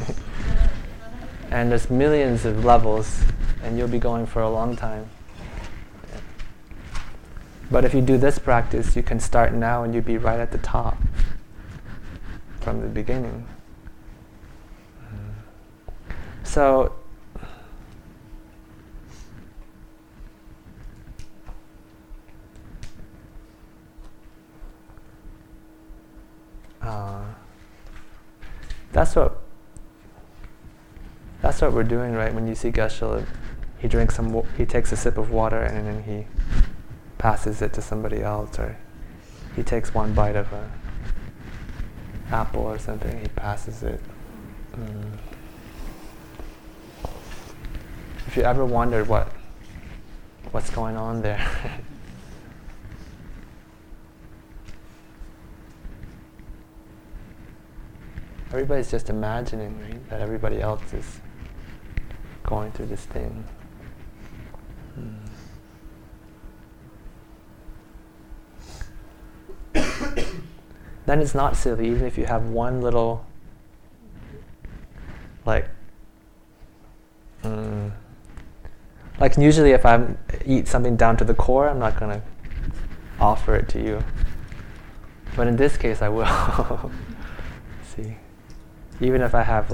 And there's millions of levels, and you'll be going for a long time. But if you do this practice, you can start now and you'll be right at the top from the beginning. So, that's what That's what we're doing, right? When you see Geshe, he drinks he takes a sip of water and then he passes it to somebody else, or he takes one bite of a apple or something, he passes it. If you ever wondered what's going on there, everybody's just imagining, right, that everybody else is going through this thing. Then it's not silly, even if you have one little, like usually if I eat something down to the core, I'm not going to offer it to you. But in this case, I will. See, even if I have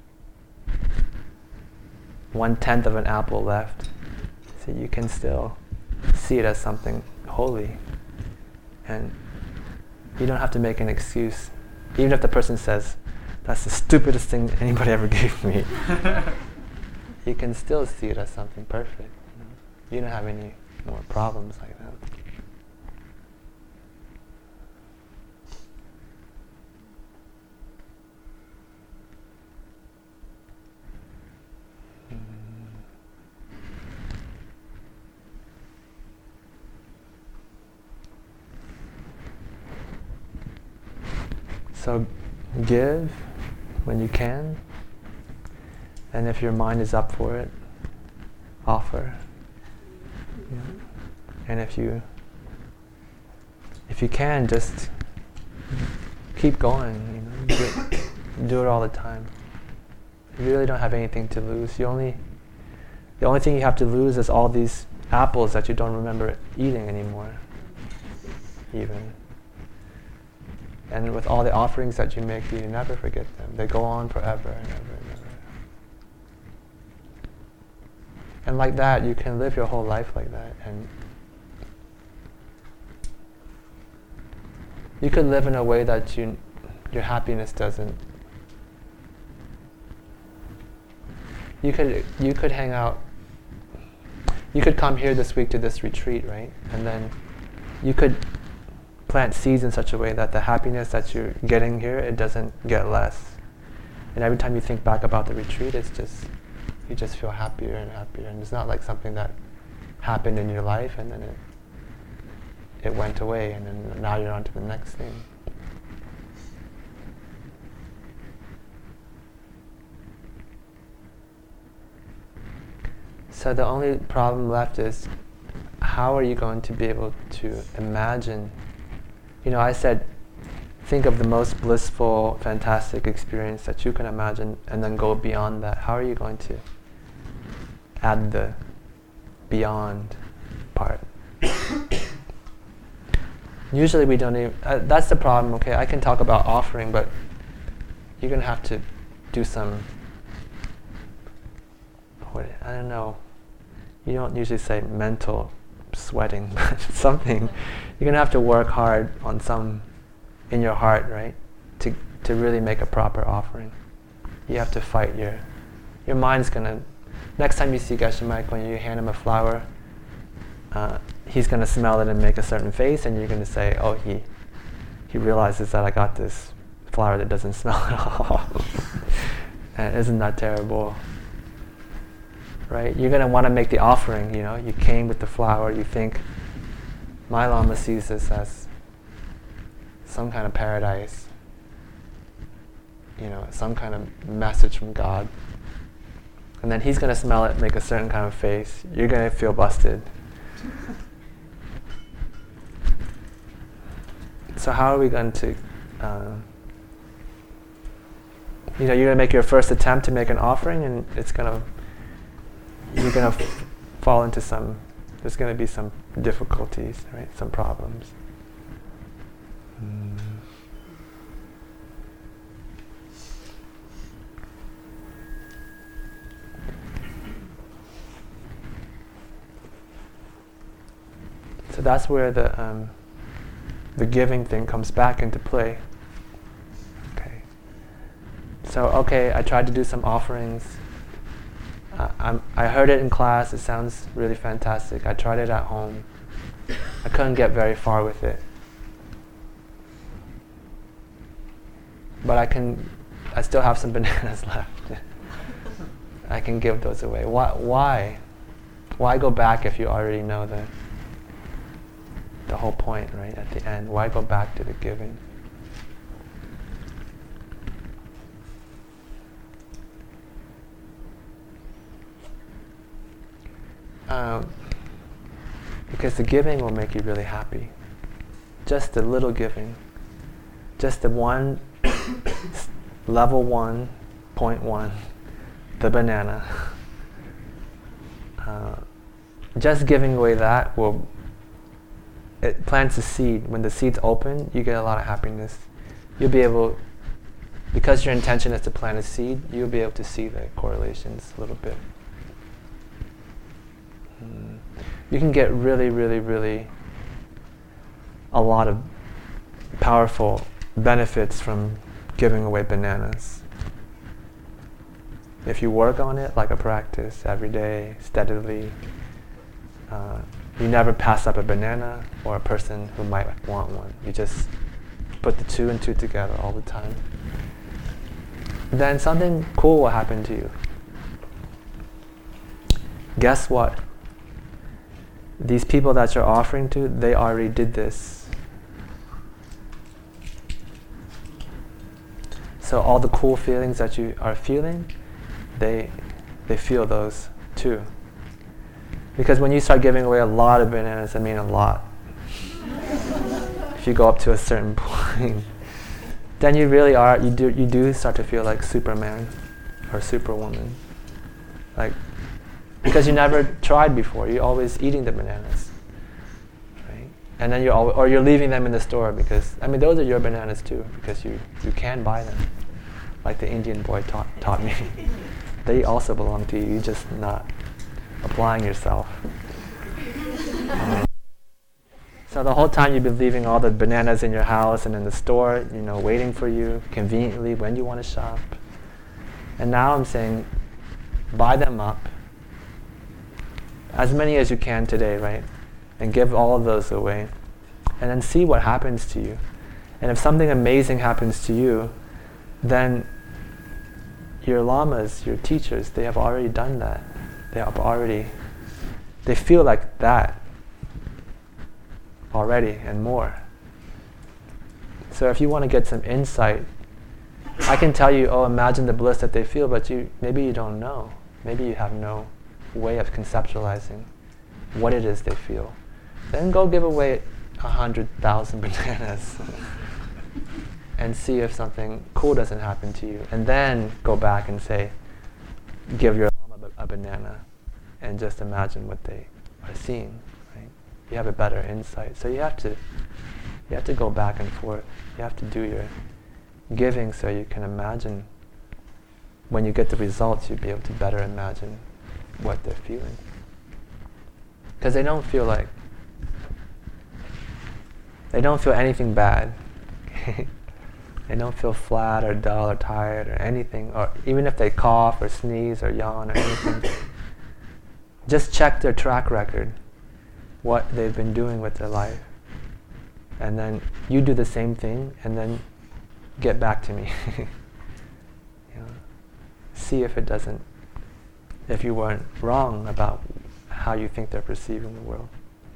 1/10 of an apple left, see, you can still see it as something holy. And you don't have to make an excuse. Even if the person says, that's the stupidest thing anybody ever gave me, you can still see it as something perfect. You don't have any more problems like that. So give when you can, and if your mind is up for it, offer. And if you can, just keep going. Do it all the time. You really don't have anything to lose. The only thing you have to lose is all these apples that you don't remember eating anymore, even. And with all the offerings that you make, you never forget them. They go on forever and ever and ever. And like that, you can live your whole life like that. And you could live in a way that your happiness doesn't. You could hang out. You could come here this week to this retreat, right? And then you could plant seeds in such a way that the happiness that you're getting here, it doesn't get less. And every time you think back about the retreat, you just feel happier and happier. And it's not like something that happened in your life and then it went away and then now you're on to the next thing. So the only problem left is, how are you going to be able to imagine? I said, think of the most blissful, fantastic experience that you can imagine and then go beyond that. How are you going to add the beyond part? Usually we don't even, that's the problem, okay? I can talk about offering, but you're going to have to do some, I don't know, you don't usually say mental sweating, but something. You're going to have to work hard on some in your heart, right? To really make a proper offering. You have to fight your mind's going to, next time you see Geshe Michael and you hand him a flower, he's going to smell it and make a certain face, and you're going to say, oh, he realizes that I got this flower that doesn't smell at all. And isn't that terrible? Right? You're going to want to make the offering, You came with the flower, you think, my Lama sees this as some kind of paradise, some kind of message from God. And then he's going to smell it, make a certain kind of face. You're going to feel busted. So how are we going to, you're going to make your first attempt to make an offering, and you're going to fall into there's going to be some difficulties, right? Some problems. So that's where the giving thing comes back into play. Okay. So I tried to do some offerings. I heard it in class, it sounds really fantastic. I tried it at home. I couldn't get very far with it. But I still have some bananas left. I can give those away. Why? Why go back if you already know the whole point, right, at the end? Why go back to the giving? Because the giving will make you really happy. Just the little giving. Just the one, level 1.1, the banana. Just giving away that it plants a seed. When the seed's open, you get a lot of happiness. You'll be able, because your intention is to plant a seed, you'll be able to see the correlations a little bit. You can get really, really, really a lot of powerful benefits from giving away bananas. If you work on it like a practice every day, steadily, you never pass up a banana or a person who might want one. You just put the two and two together all the time. Then something cool will happen to you. Guess what? These people that you're offering to, they already did this. So all the cool feelings that you are feeling, they feel those too. Because when you start giving away a lot of bananas, I mean a lot. If you go up to a certain point, then you really are, you do start to feel like Superman or Superwoman. Like, because you never tried before, you're always eating the bananas, right? And then you're leaving them in the store because, I mean, those are your bananas too, because you can buy them, like the Indian boy taught me. They also belong to you, you're just not applying yourself. So the whole time you've been leaving all the bananas in your house and in the store, waiting for you conveniently when you want to shop. And now I'm saying, buy them up. As many as you can today, right? And give all of those away. And then see what happens to you. And if something amazing happens to you, then your lamas, your teachers, they have already done that. They feel like that already and more. So if you want to get some insight, I can tell you, imagine the bliss that they feel, but maybe you don't know. Maybe you have no way of conceptualizing what it is they feel. Then go give away 100,000 bananas and see if something cool doesn't happen to you. And then go back and say, give your lama a banana and just imagine what they are seeing. Right? You have a better insight. So you have to go back and forth. You have to do your giving so you can imagine. When you get the results, you'll be able to better imagine what they're feeling. Because they don't feel anything bad. They don't feel flat or dull or tired or anything, or even if they cough or sneeze or yawn or anything. Just check their track record, what they've been doing with their life. And then you do the same thing and then get back to me. See if you weren't wrong about how you think they're perceiving the world.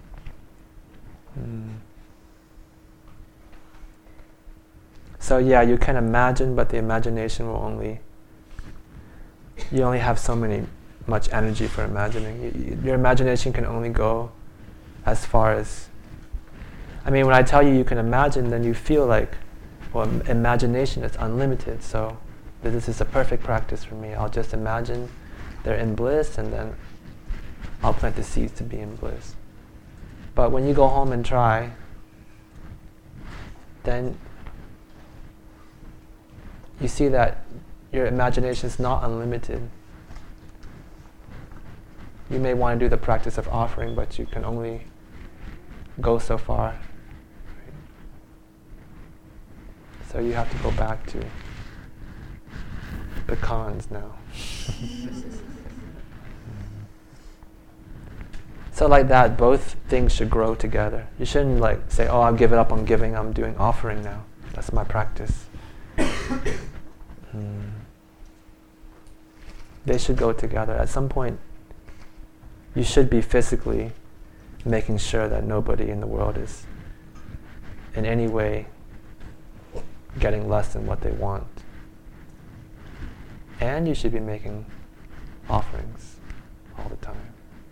So yeah, you can imagine, but the imagination will you only have much energy for imagining. Your imagination can only go as far as, when I tell you can imagine, then you feel like, imagination is unlimited, so this is a perfect practice for me. I'll just imagine they're in bliss, and then I'll plant the seeds to be in bliss. But when you go home and try, then you see that your imagination is not unlimited. You may want to do the practice of offering, but you can only go so far. So you have to go back to pecans now. So like that, both things should grow together. You shouldn't like say, oh, I'll give it up on giving, I'm doing offering now. That's my practice. They should go together. At some point, you should be physically making sure that nobody in the world is in any way getting less than what they want. And you should be making offerings all the time.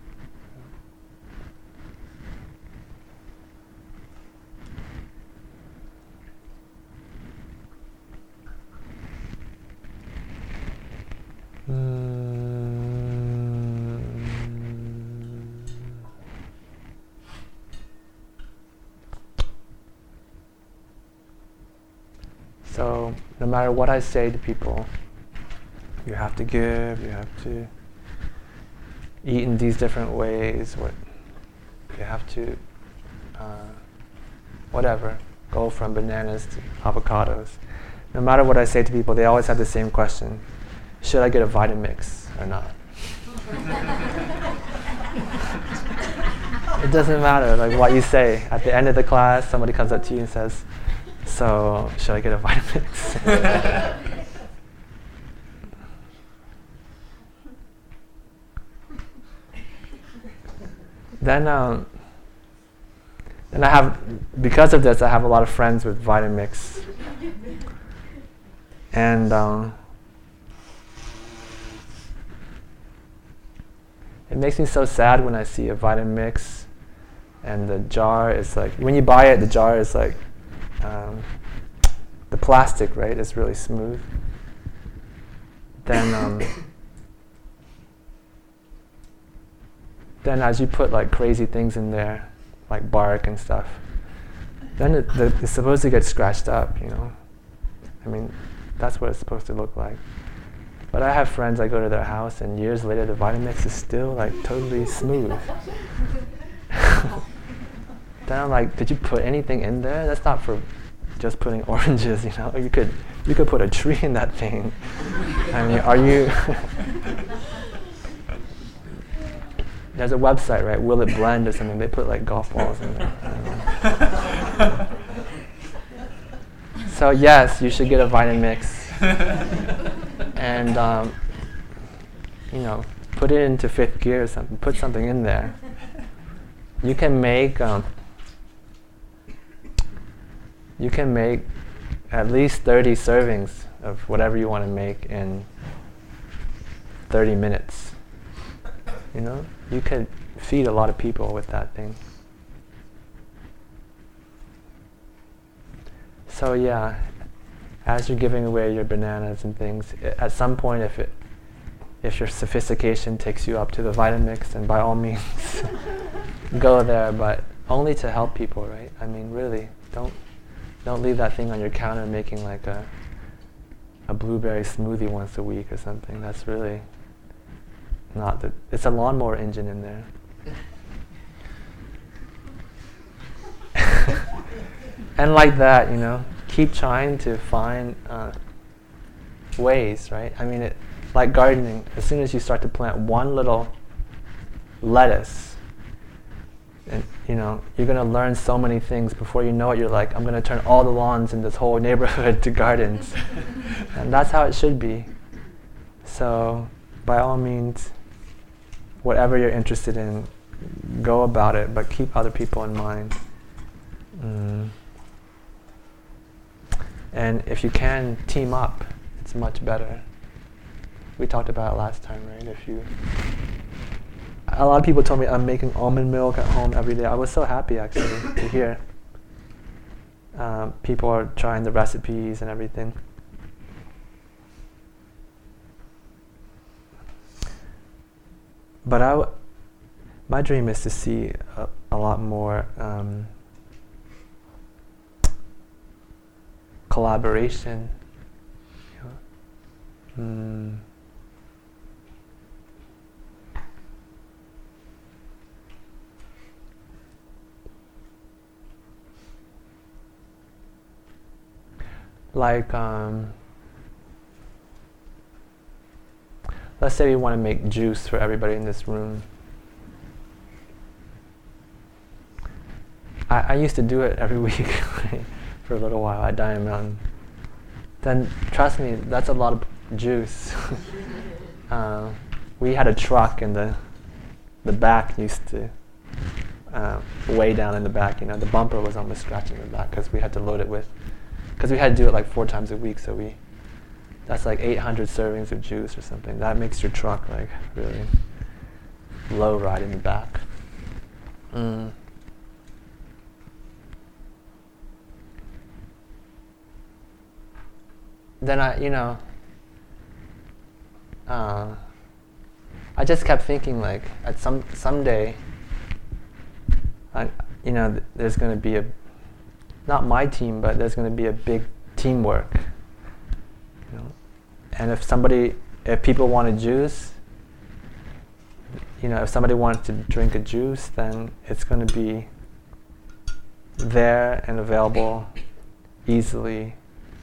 So, no matter what I say to people, you have to give, you have to eat in these different ways, or you have to, whatever, go from bananas to avocados. No matter what I say to people, they always have the same question: should I get a Vitamix or not? It doesn't matter like what you say. At the end of the class, somebody comes up to you and says, so, should I get a Vitamix? Then I have, because of this, I have a lot of friends with Vitamix. And it makes me so sad when I see a Vitamix and the jar is like, when you buy it, the jar is like, the plastic, right, is really smooth. Then as you put like crazy things in there, like bark and stuff, then it's supposed to get scratched up, you know. I mean, that's what it's supposed to look like. But I have friends, I go to their house and years later the Vitamix is still like totally smooth. Then I'm like, did you put anything in there? That's not for just putting oranges, you know. You could put a tree in that thing. I mean, are you? There's a website, right? Will it blend or something? They put like golf balls in there. So yes, you should get a Vitamix, and you know, put it into fifth gear or something. Put something in there. You can make at least 30 servings of whatever you want to make in 30 minutes. You know, you could feed a lot of people with that thing. So yeah, as you're giving away your bananas and things, at some point, if your sophistication takes you up to the Vitamix, then by all means go there, but only to help people, right? I mean, really, don't leave that thing on your counter making like a blueberry smoothie once a week or something. That's really not it's a lawnmower engine in there. And like that, you know, keep trying to find ways, right? I mean, like gardening, as soon as you start to plant one little lettuce, and you know, you're going to learn so many things. Before you know it, you're like, I'm going to turn all the lawns in this whole neighborhood to gardens. And that's how it should be. So, by all means, whatever you're interested in, go about it, but keep other people in mind. And if you can team up, it's much better. We talked about it last time, right? A lot of people told me I'm making almond milk at home every day. I was so happy actually to hear. People are trying the recipes and everything. But my dream is to see a lot more collaboration. You know? Like, let's say we want to make juice for everybody in this room. I used to do it every week for a little while at Diamond Mountain. Then trust me, that's a lot of juice. We had a truck and the back used to way down in the back, you know, the bumper was almost scratching the back because we had to load it with, because we had to do it like 4 times a week, so that's like 800 servings of juice or something. That makes your truck like really low ride in the back. Then I just kept thinking like at someday, there's going to be not my team, but there's going to be a big teamwork. You know? And if people want a juice, if somebody wants to drink a juice, then it's going to be there and available easily,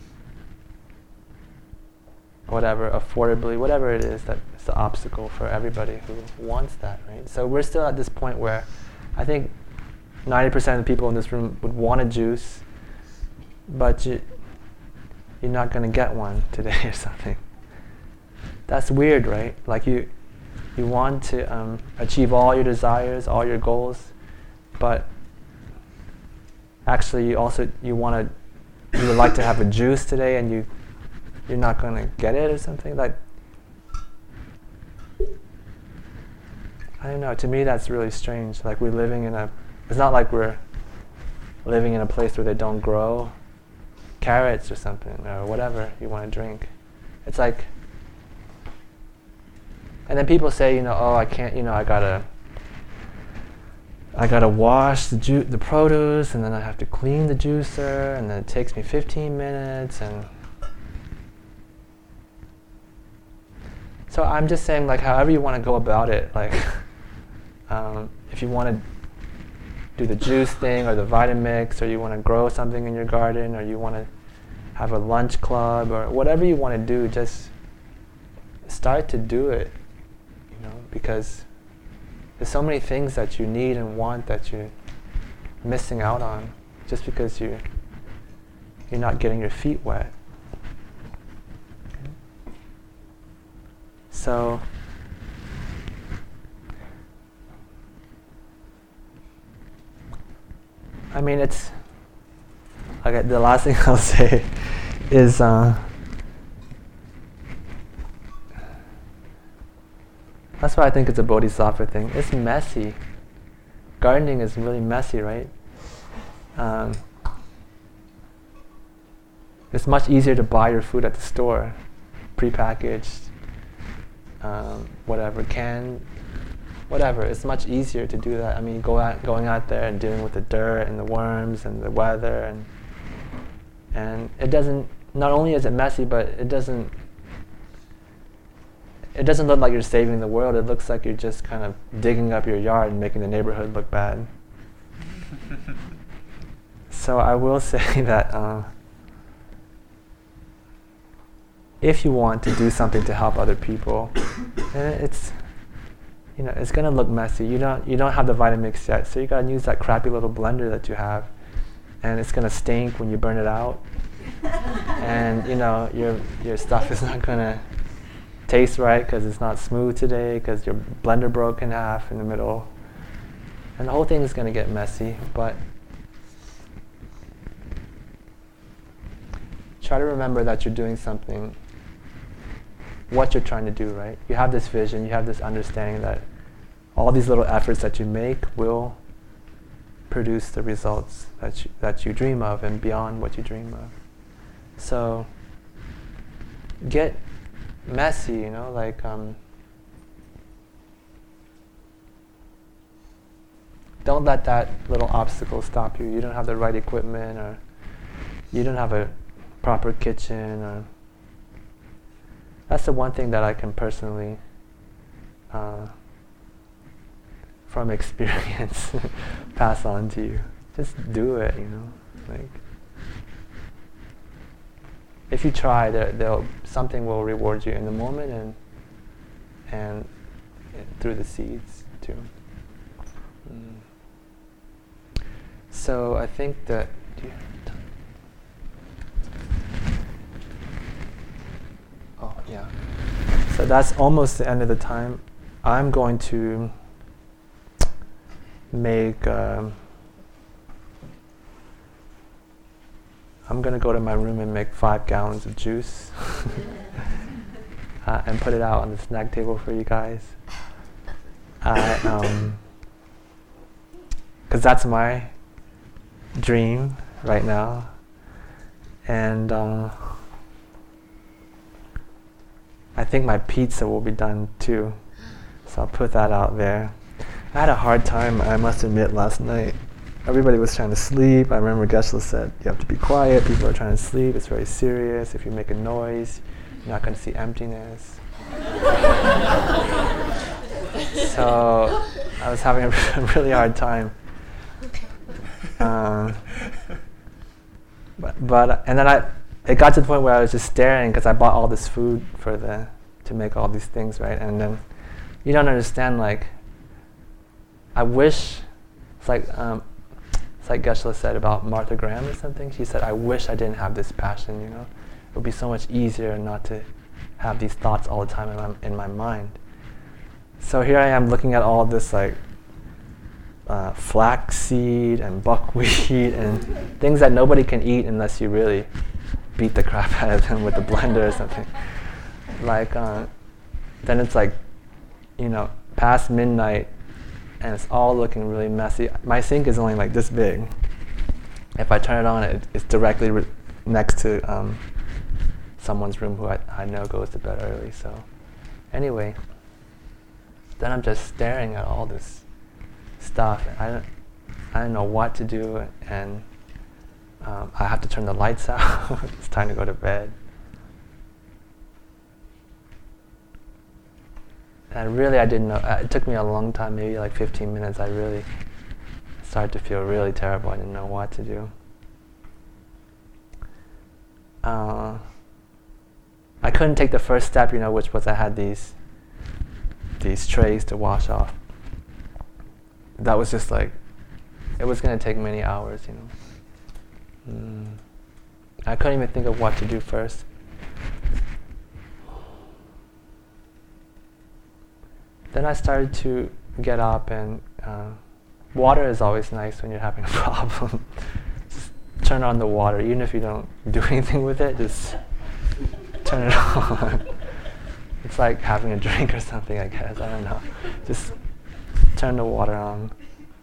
affordably, whatever it is that's the obstacle for everybody who wants that, right? So we're still at this point where I think 90% of the people in this room would want a juice, but you're not going to get one today or something. That's weird, right? Like you want to achieve all your desires, all your goals, but actually you would like to have a juice today, and you're not going to get it or something. Like, I don't know, to me that's really strange. Like it's not like we're living in a place where they don't grow carrots or something, or whatever you want to drink. It's like, and then people say, oh, I can't, I gotta wash the produce, and then I have to clean the juicer, and then it takes me 15 minutes, and so I'm just saying, like, however you want to go about it, like, if you want to do the juice thing or the Vitamix, or you want to grow something in your garden, or you want to have a lunch club, or whatever you want to do, just start to do it, because there's so many things that you need and want that you're missing out on just because you're not getting your feet wet. So I mean, it's okay. The last thing I'll say is that's why I think it's a bodhisattva thing. It's messy. Gardening is really messy, right? It's much easier to buy your food at the store, prepackaged, canned, whatever. It's much easier to do that. I mean, going out there and dealing with the dirt and the worms and the weather, and it doesn't. Not only is it messy, but it doesn't look like you're saving the world. It looks like you're just kind of digging up your yard and making the neighborhood look bad. So I will say that if you want to do something to help other people, then it's going to look messy. You don't have the Vitamix yet, so you got to use that crappy little blender that you have, and it's going to stink when you burn it out, and your stuff is not going to taste right because it's not smooth today because your blender broke in half in the middle, and the whole thing is going to get messy. But try to remember that you're doing something, what you're trying to do, right? You have this vision, you have this understanding that all these little efforts that you make will produce the results that you dream of and beyond what you dream of. So get messy, don't let that little obstacle stop you. You don't have the right equipment, or you don't have a proper kitchen, or that's the one thing that I can personally from experience pass on to you. Just do it, if you try, something will reward you in the moment and through the seeds too. So So I think that. Do you have time? Oh yeah. So that's almost the end of the time. I'm going to make. I'm going to go to my room and make 5 gallons of juice and put it out on the snack table for you guys. Because that's my dream right now. And I think my pizza will be done too. So I'll put that out there. I had a hard time, I must admit, last night. Everybody was trying to sleep. I remember Geshe-la said, you have to be quiet. People are trying to sleep. It's very serious. If you make a noise, you're not going to see emptiness. So I was having a really hard time. And then it got to the point where I was just staring because I bought all this food to make all these things, right? And then you don't understand, like, I wish, it's like Geshe-la said about Martha Graham or something. She said, I wish I didn't have this passion, It would be so much easier not to have these thoughts all the time in my mind. So here I am looking at all this flaxseed and buckwheat and things that nobody can eat unless you really beat the crap out of them with a blender or something. Then it's past midnight, and it's all looking really messy. My sink is only like this big. If I turn it on, it's directly next to someone's room who I know goes to bed early. So anyway, then I'm just staring at all this stuff. I don't know what to do, and I have to turn the lights out. It's time to go to bed. And really, I didn't know. It took me a long time, maybe like 15 minutes. I really started to feel really terrible. I didn't know what to do. I couldn't take the first step, which was I had these trays to wash off. That was just like, it was going to take many hours, I couldn't even think of what to do first. Then I started to get up, and water is always nice when you're having a problem. Just turn on the water, even if you don't do anything with it, just turn it on. It's like having a drink or something, I guess, I don't know. Just turn the water on.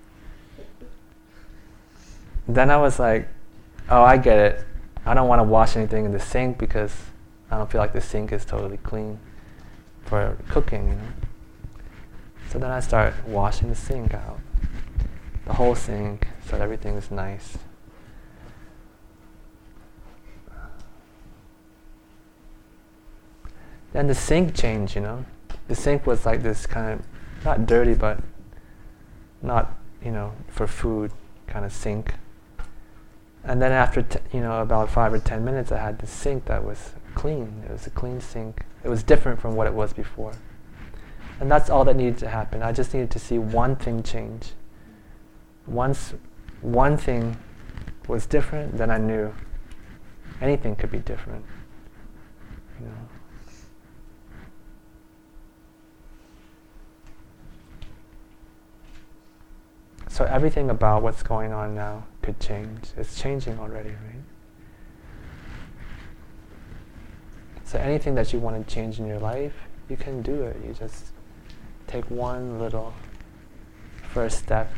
Then I was like, oh, I get it. I don't want to wash anything in the sink because I don't feel like the sink is totally clean for cooking, So then I start washing the sink out, the whole sink, so that everything is nice. Then the sink changed, The sink was like this kind of, not dirty, but not, for food kind of sink. And then after, about 5 or 10 minutes, I had this sink that was clean. It was a clean sink. It was different from what it was before. And that's all that needed to happen. I just needed to see one thing change. Once one thing was different, then I knew anything could be different. So everything about what's going on now could change. It's changing already, right? So anything that you want to change in your life, you can do it. You just take one little first step.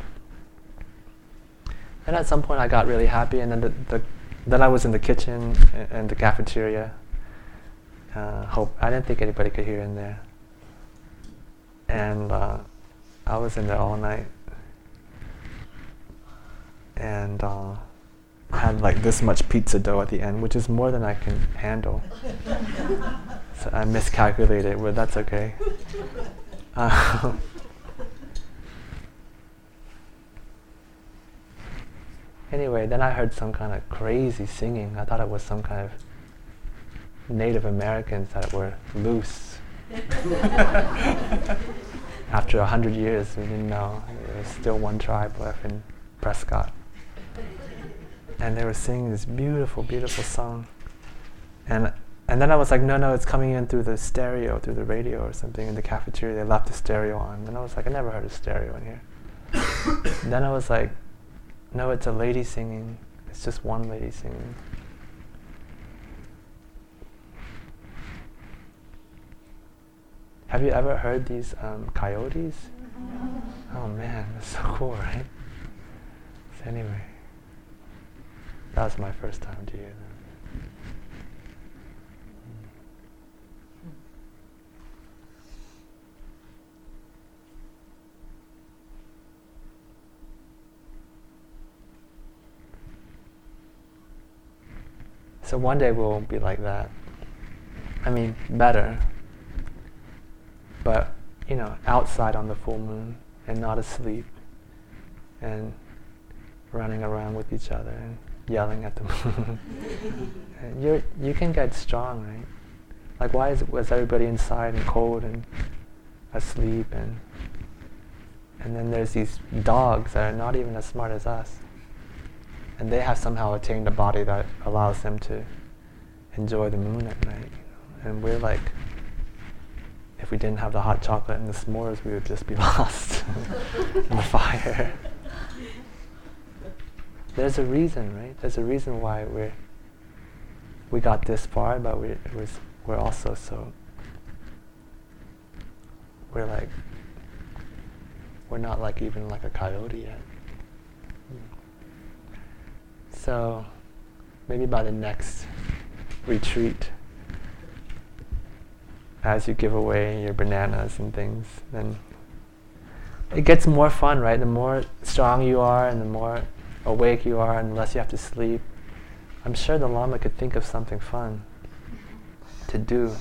And at some point I got really happy, and then then I was in the kitchen and the cafeteria. I didn't think anybody could hear in there. And I was in there all night. And had like this much pizza dough at the end, which is more than I can handle. So I miscalculated, but that's okay. Anyway, then I heard some kind of crazy singing. I thought it was some kind of Native Americans that were loose. After 100 years, we didn't know. There was still one tribe left in Prescott. and they were singing this beautiful, beautiful song. And then I was like, no, it's coming in through the stereo, through the radio or something in the cafeteria. They left the stereo on. And I was like, I never heard a stereo in here. And then I was like, no, it's a lady singing. It's just one lady singing. Have you ever heard these coyotes? Oh man, that's so cool, right? So anyway, that was my first time to hear them. So one day we'll be like that. I mean, better. But, outside on the full moon and not asleep and running around with each other and yelling at the moon. And you can get strong, right? Like why was everybody inside and cold and asleep and then there's these dogs that are not even as smart as us. And they have somehow attained a body that allows them to enjoy the moon at night. And we're like, if we didn't have the hot chocolate and the s'mores, we would just be lost in the fire. There's a reason, right? There's a reason why we got this far, but we're also so, we're not like even like a coyote yet. So maybe by the next retreat, as you give away your bananas and things, then it gets more fun, right? The more strong you are and the more awake you are and the less you have to sleep. I'm sure the Lama could think of something fun to do,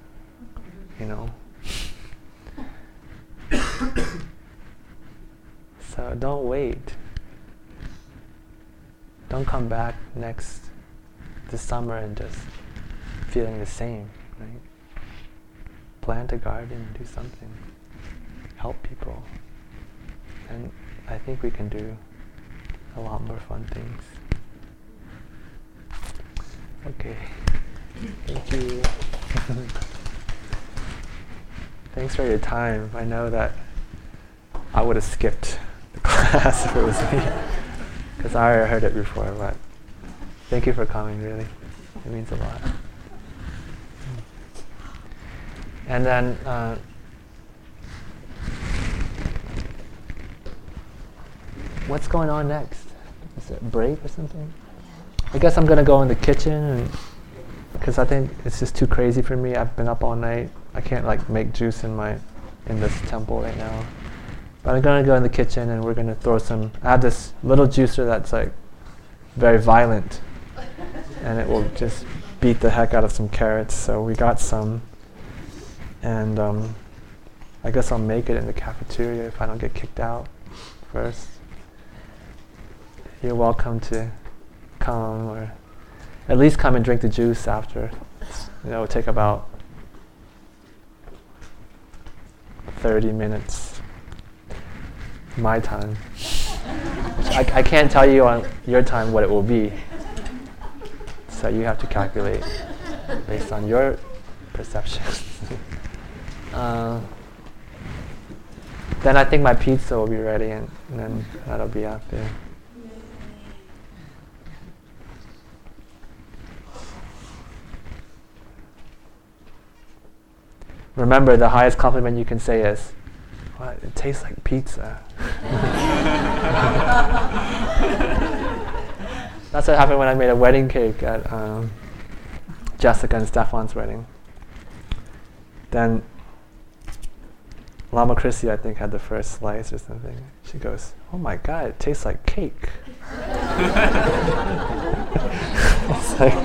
So don't wait. Don't come back this summer and just feeling the same, right? Plant a garden, do something, help people. And I think we can do a lot more fun things. Okay, thank you. Thanks for your time. I know that I would have skipped the class if it was me, because I already heard it before, but thank you for coming, really. It means a lot. And then what's going on next? Is it break or something? I guess I'm gonna go in the kitchen because I think it's just too crazy for me. I've been up all night. I can't make juice in this temple right now. But I'm gonna go in the kitchen and we're gonna throw some. I have this little juicer that's very violent, and it will just beat the heck out of some carrots. So we got some. And I guess I'll make it in the cafeteria if I don't get kicked out first. You're welcome to come, or at least come and drink the juice after. It'll take about 30 minutes, my time. I can't tell you on your time what it will be. So you have to calculate based on your perception. Then I think my pizza will be ready, and then that'll be out there. Remember, the highest compliment you can say is, "Well, it tastes like pizza." That's what happened when I made a wedding cake at Jessica and Stefan's wedding. Then Lama Chrissy, I think, had the first slice or something. She goes, "Oh my God, it tastes like cake." It's like,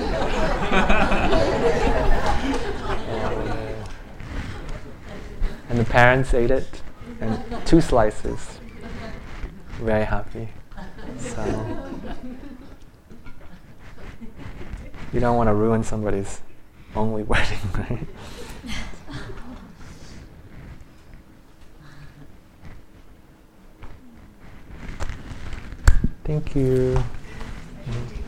and the parents ate it, and 2 slices. Very happy. So you don't want to ruin somebody's only wedding, right? Thank you.